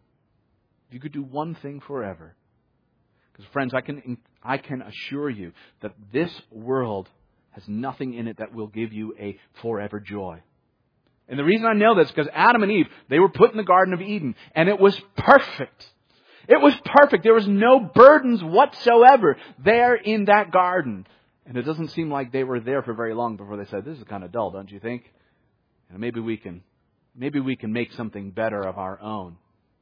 If you could do one thing forever. Because friends, I can I can assure you that this world has nothing in it that will give you a forever joy. And the reason I know this is because Adam and Eve, they were put in the Garden of Eden, and it was perfect. It was perfect. There was no burdens whatsoever there in that garden. And it doesn't seem like they were there for very long before they said, this is kind of dull, don't you think? And maybe we can, maybe we can make something better of our own.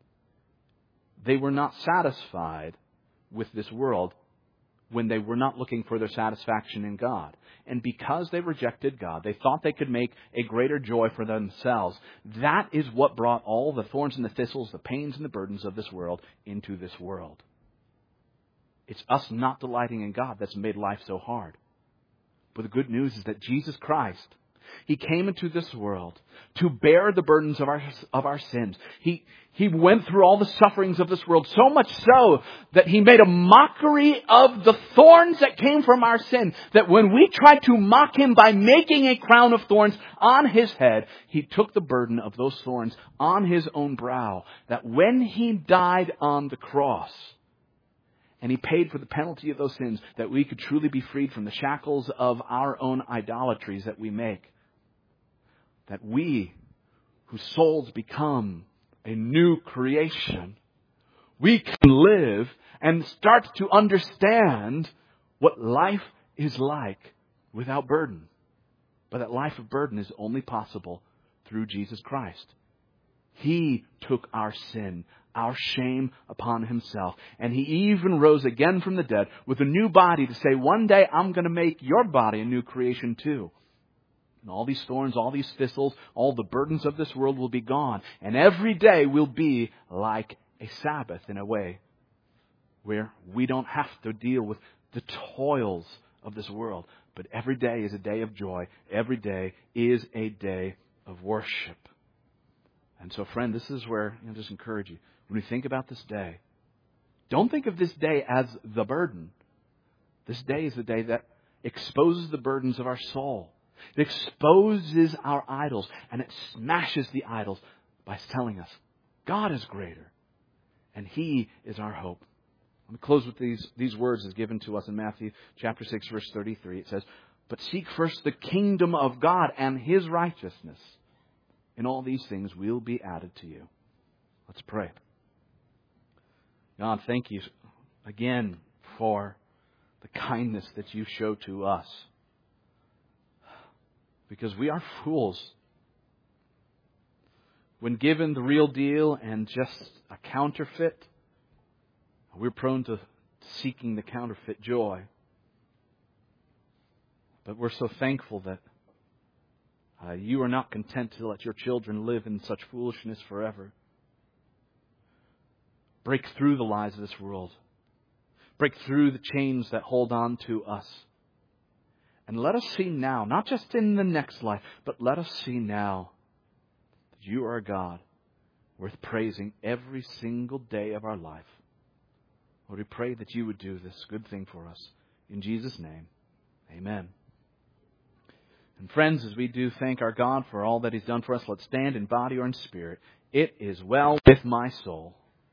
They were not satisfied with this world when they were not looking for their satisfaction in God. And because they rejected God, they thought they could make a greater joy for themselves. That is what brought all the thorns and the thistles, the pains and the burdens of this world into this world. It's us not delighting in God that's made life so hard. But the good news is that Jesus Christ, He came into this world to bear the burdens of our of our sins. He He went through all the sufferings of this world, so much so that He made a mockery of the thorns that came from our sin. That when we tried to mock Him by making a crown of thorns on His head, He took the burden of those thorns on His own brow. That when He died on the cross, and He paid for the penalty of those sins, that we could truly be freed from the shackles of our own idolatries that we make. That we, whose souls become a new creation, we can live and start to understand what life is like without burden. But that life of burden is only possible through Jesus Christ. He took our sin, our shame upon Himself. And He even rose again from the dead with a new body to say, one day I'm going to make your body a new creation too. And all these thorns, all these thistles, all the burdens of this world will be gone. And every day will be like a Sabbath in a way, where we don't have to deal with the toils of this world. But every day is a day of joy. Every day is a day of worship. And so, friend, this is where I just encourage you. When we think about this day, don't think of this day as the burden. This day is the day that exposes the burdens of our soul. It exposes our idols, and it smashes the idols by telling us God is greater, and He is our hope. Let me close with these, these words as given to us in Matthew chapter six, verse thirty-three. It says, but seek first the kingdom of God and His righteousness, and all these things will be added to you. Let's pray. God, thank you again for the kindness that you show to us. Because we are fools. When given the real deal and just a counterfeit, we're prone to seeking the counterfeit joy. But we're so thankful that Uh, you are not content to let your children live in such foolishness forever. Break through the lies of this world. Break through the chains that hold on to us. And let us see now, not just in the next life, but let us see now that you are a God worth praising every single day of our life. Lord, we pray that you would do this good thing for us. In Jesus' name, amen. And friends, as we do thank our God for all that He's done for us, let's stand in body or in spirit. It is well with my soul.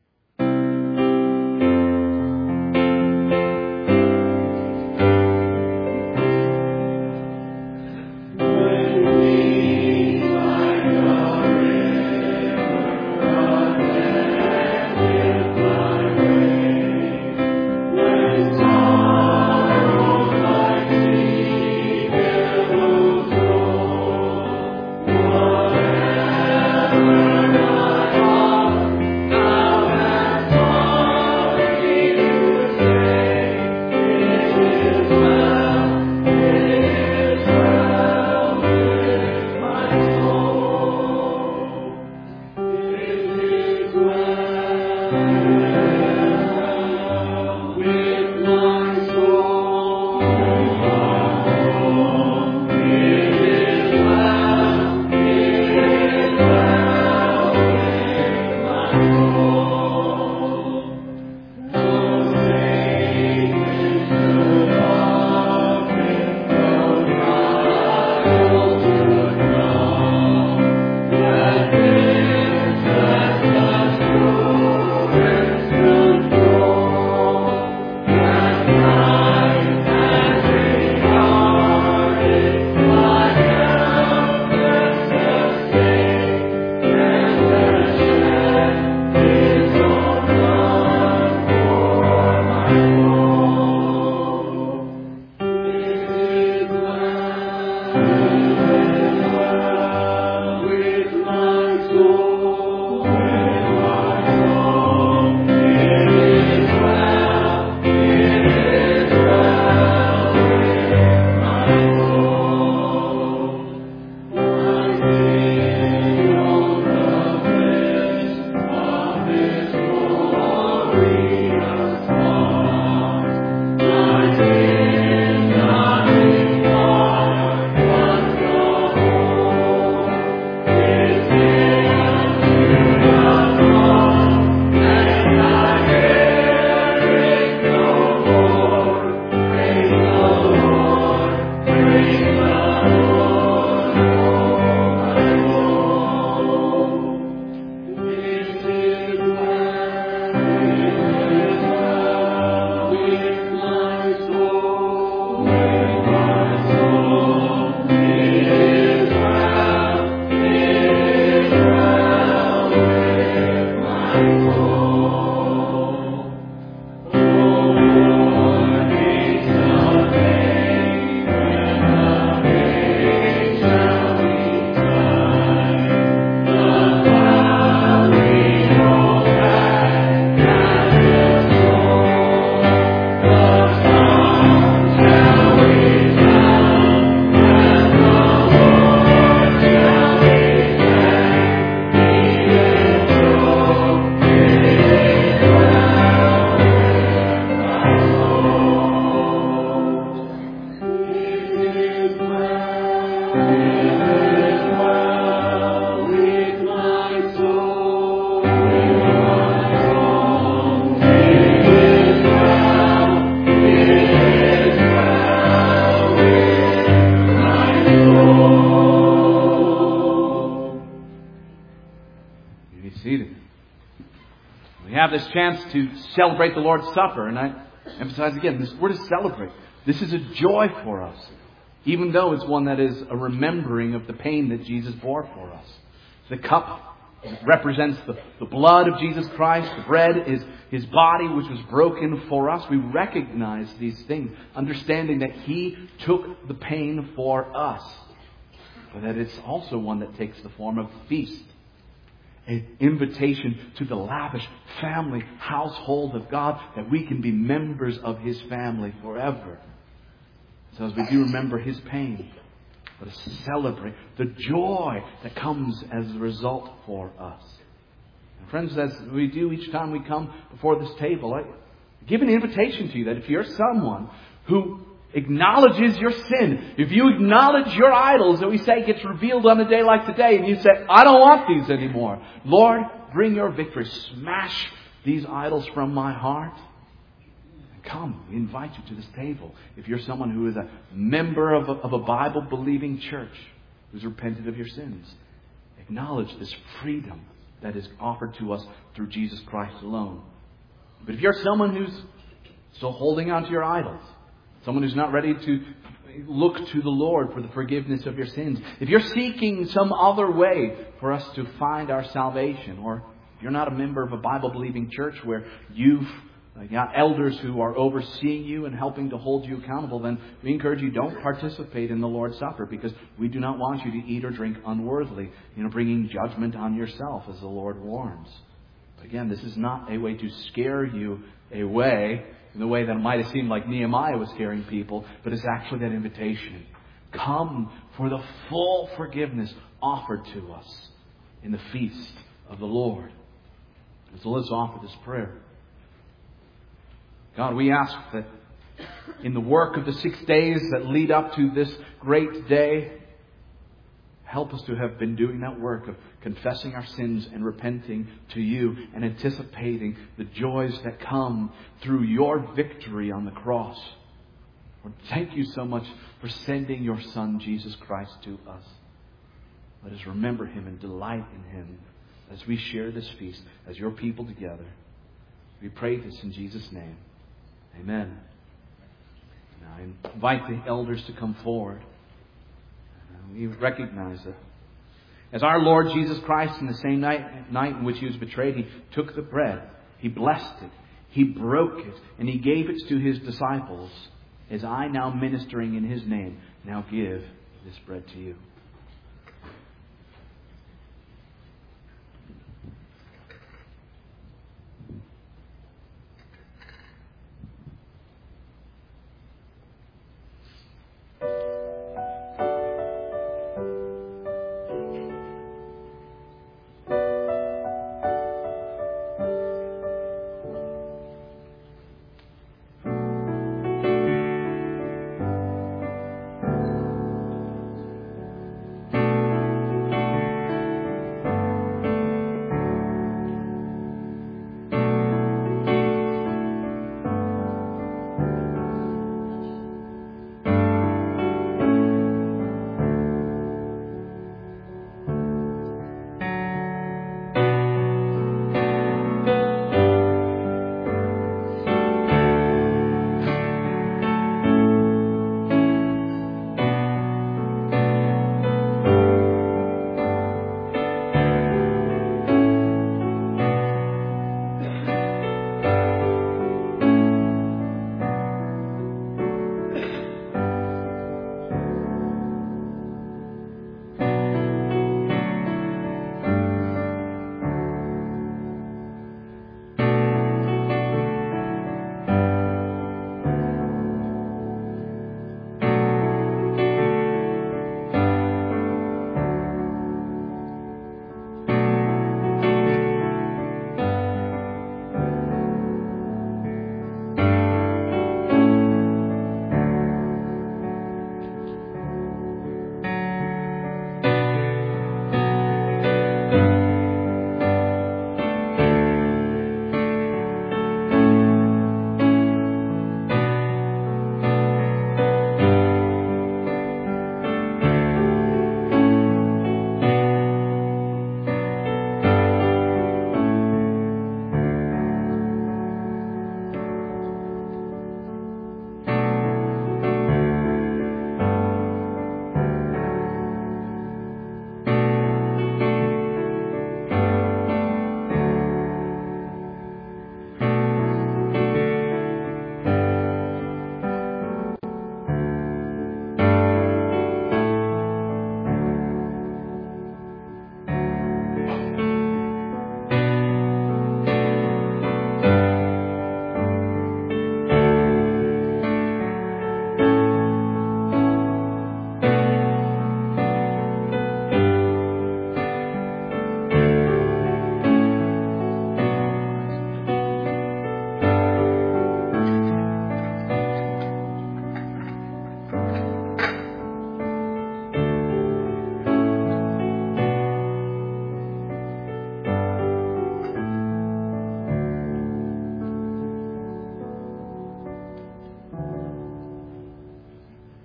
This chance to celebrate the Lord's Supper, and I emphasize again, this word is celebrate. This is a joy for us, even though it's one that is a remembering of the pain that Jesus bore for us. The cup represents the, the blood of Jesus Christ. The bread is His body, which was broken for us. We recognize these things, understanding that He took the pain for us, but that it's also one that takes the form of feast. An invitation to the lavish family household of God, that we can be members of His family forever. So as we do remember His pain, but to celebrate the joy that comes as a result for us. And friends, as we do each time we come before this table, I give an invitation to you that if you're someone who acknowledges your sin, if you acknowledge your idols that we say gets revealed on a day like today, and you say, I don't want these anymore. Lord, bring your victory. Smash these idols from my heart. Come, we invite you to this table. If you're someone who is a member of a, of a Bible-believing church who's repented of your sins, acknowledge this freedom that is offered to us through Jesus Christ alone. But if you're someone who's still holding on to your idols, someone who's not ready to look to the Lord for the forgiveness of your sins, if you're seeking some other way for us to find our salvation, or if you're not a member of a Bible-believing church where you've got elders who are overseeing you and helping to hold you accountable, then we encourage you, don't participate in the Lord's Supper, because we do not want you to eat or drink unworthily, you know, bringing judgment on yourself, as the Lord warns. But again, this is not a way to scare you away in the way that it might have seemed like Nehemiah was scaring people, but it's actually that invitation. Come for the full forgiveness offered to us in the feast of the Lord. And so let's offer this prayer. God, we ask that in the work of the six days that lead up to this great day, help us to have been doing that work of confessing our sins and repenting to you and anticipating the joys that come through your victory on the cross. Lord, thank you so much for sending your Son, Jesus Christ, to us. Let us remember him and delight in him as we share this feast as your people together. We pray this in Jesus' name. Amen. Now I invite the elders to come forward. We recognize that as our Lord Jesus Christ, in the same night, night in which he was betrayed, he took the bread, he blessed it, he broke it, and he gave it to his disciples. As I, now ministering in his name, now give this bread to you.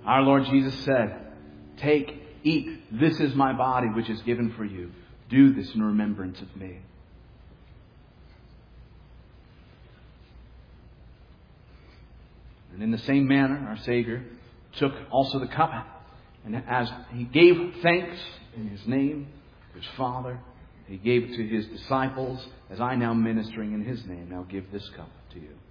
Our Lord Jesus said, "Take, eat, this is my body which is given for you. Do this in remembrance of me." And in the same manner, our Savior took also the cup, and as He gave thanks in His name to His Father, He gave it to His disciples, as I now ministering in His name, now give this cup to you.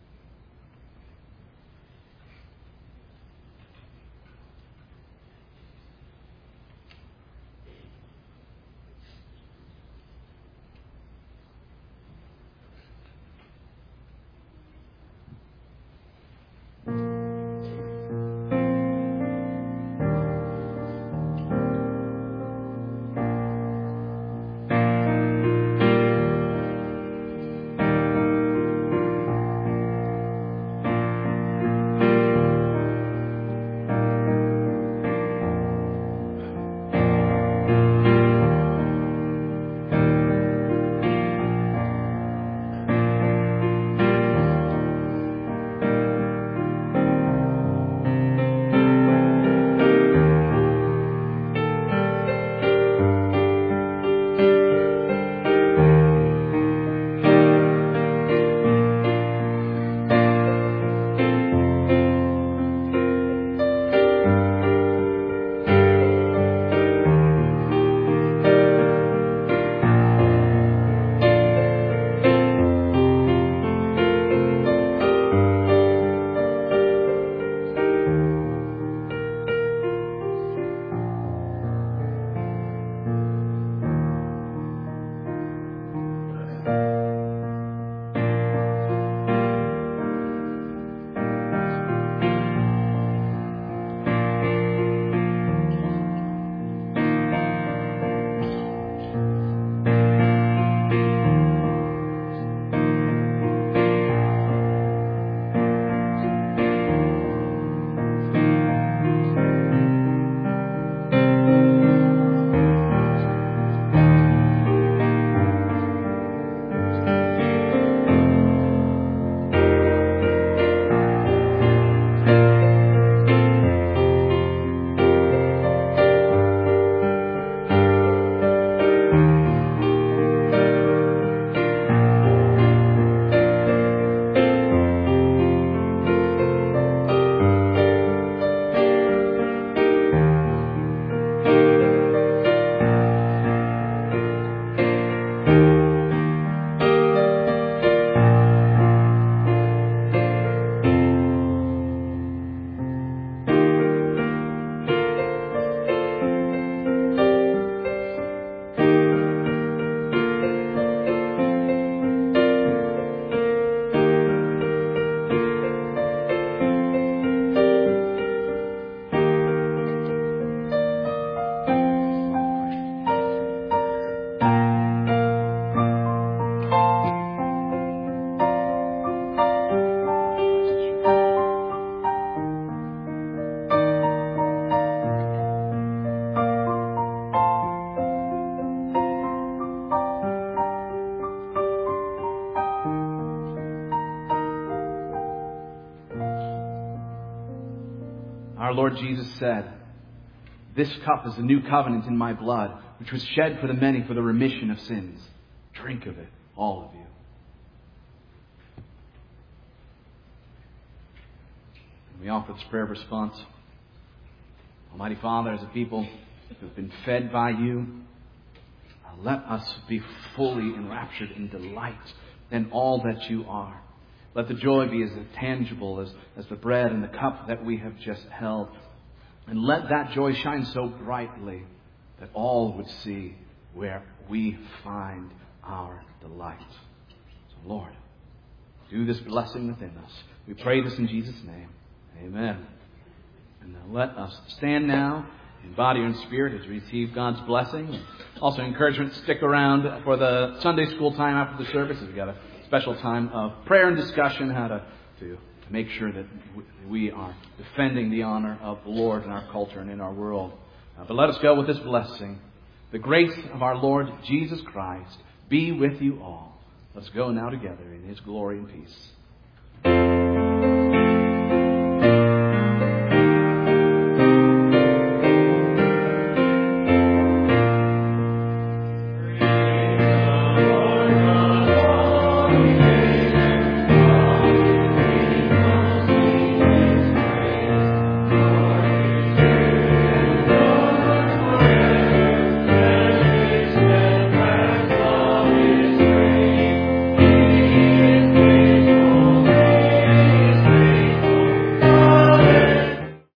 Our Lord Jesus said, "This cup is the new covenant in my blood, which was shed for the many for the remission of sins. Drink of it, all of you." And we offer this prayer of response. Almighty Father, as a people who have been fed by you, let us be fully enraptured in delight in all that you are. Let the joy be as tangible as, as the bread and the cup that we have just held. And let that joy shine so brightly that all would see where we find our delight. So, Lord, do this blessing within us. We pray this in Jesus' name. Amen. And now let us stand now in body and spirit as we receive God's blessing. Also, encouragement, stick around for the Sunday school time after the service. We've got a special time of prayer and discussion, how to, to, to make sure that we are defending the honor of the Lord in our culture and in our world. Uh, but let us go with this blessing. The grace of our Lord Jesus Christ be with you all. Let's go now together in His glory and peace.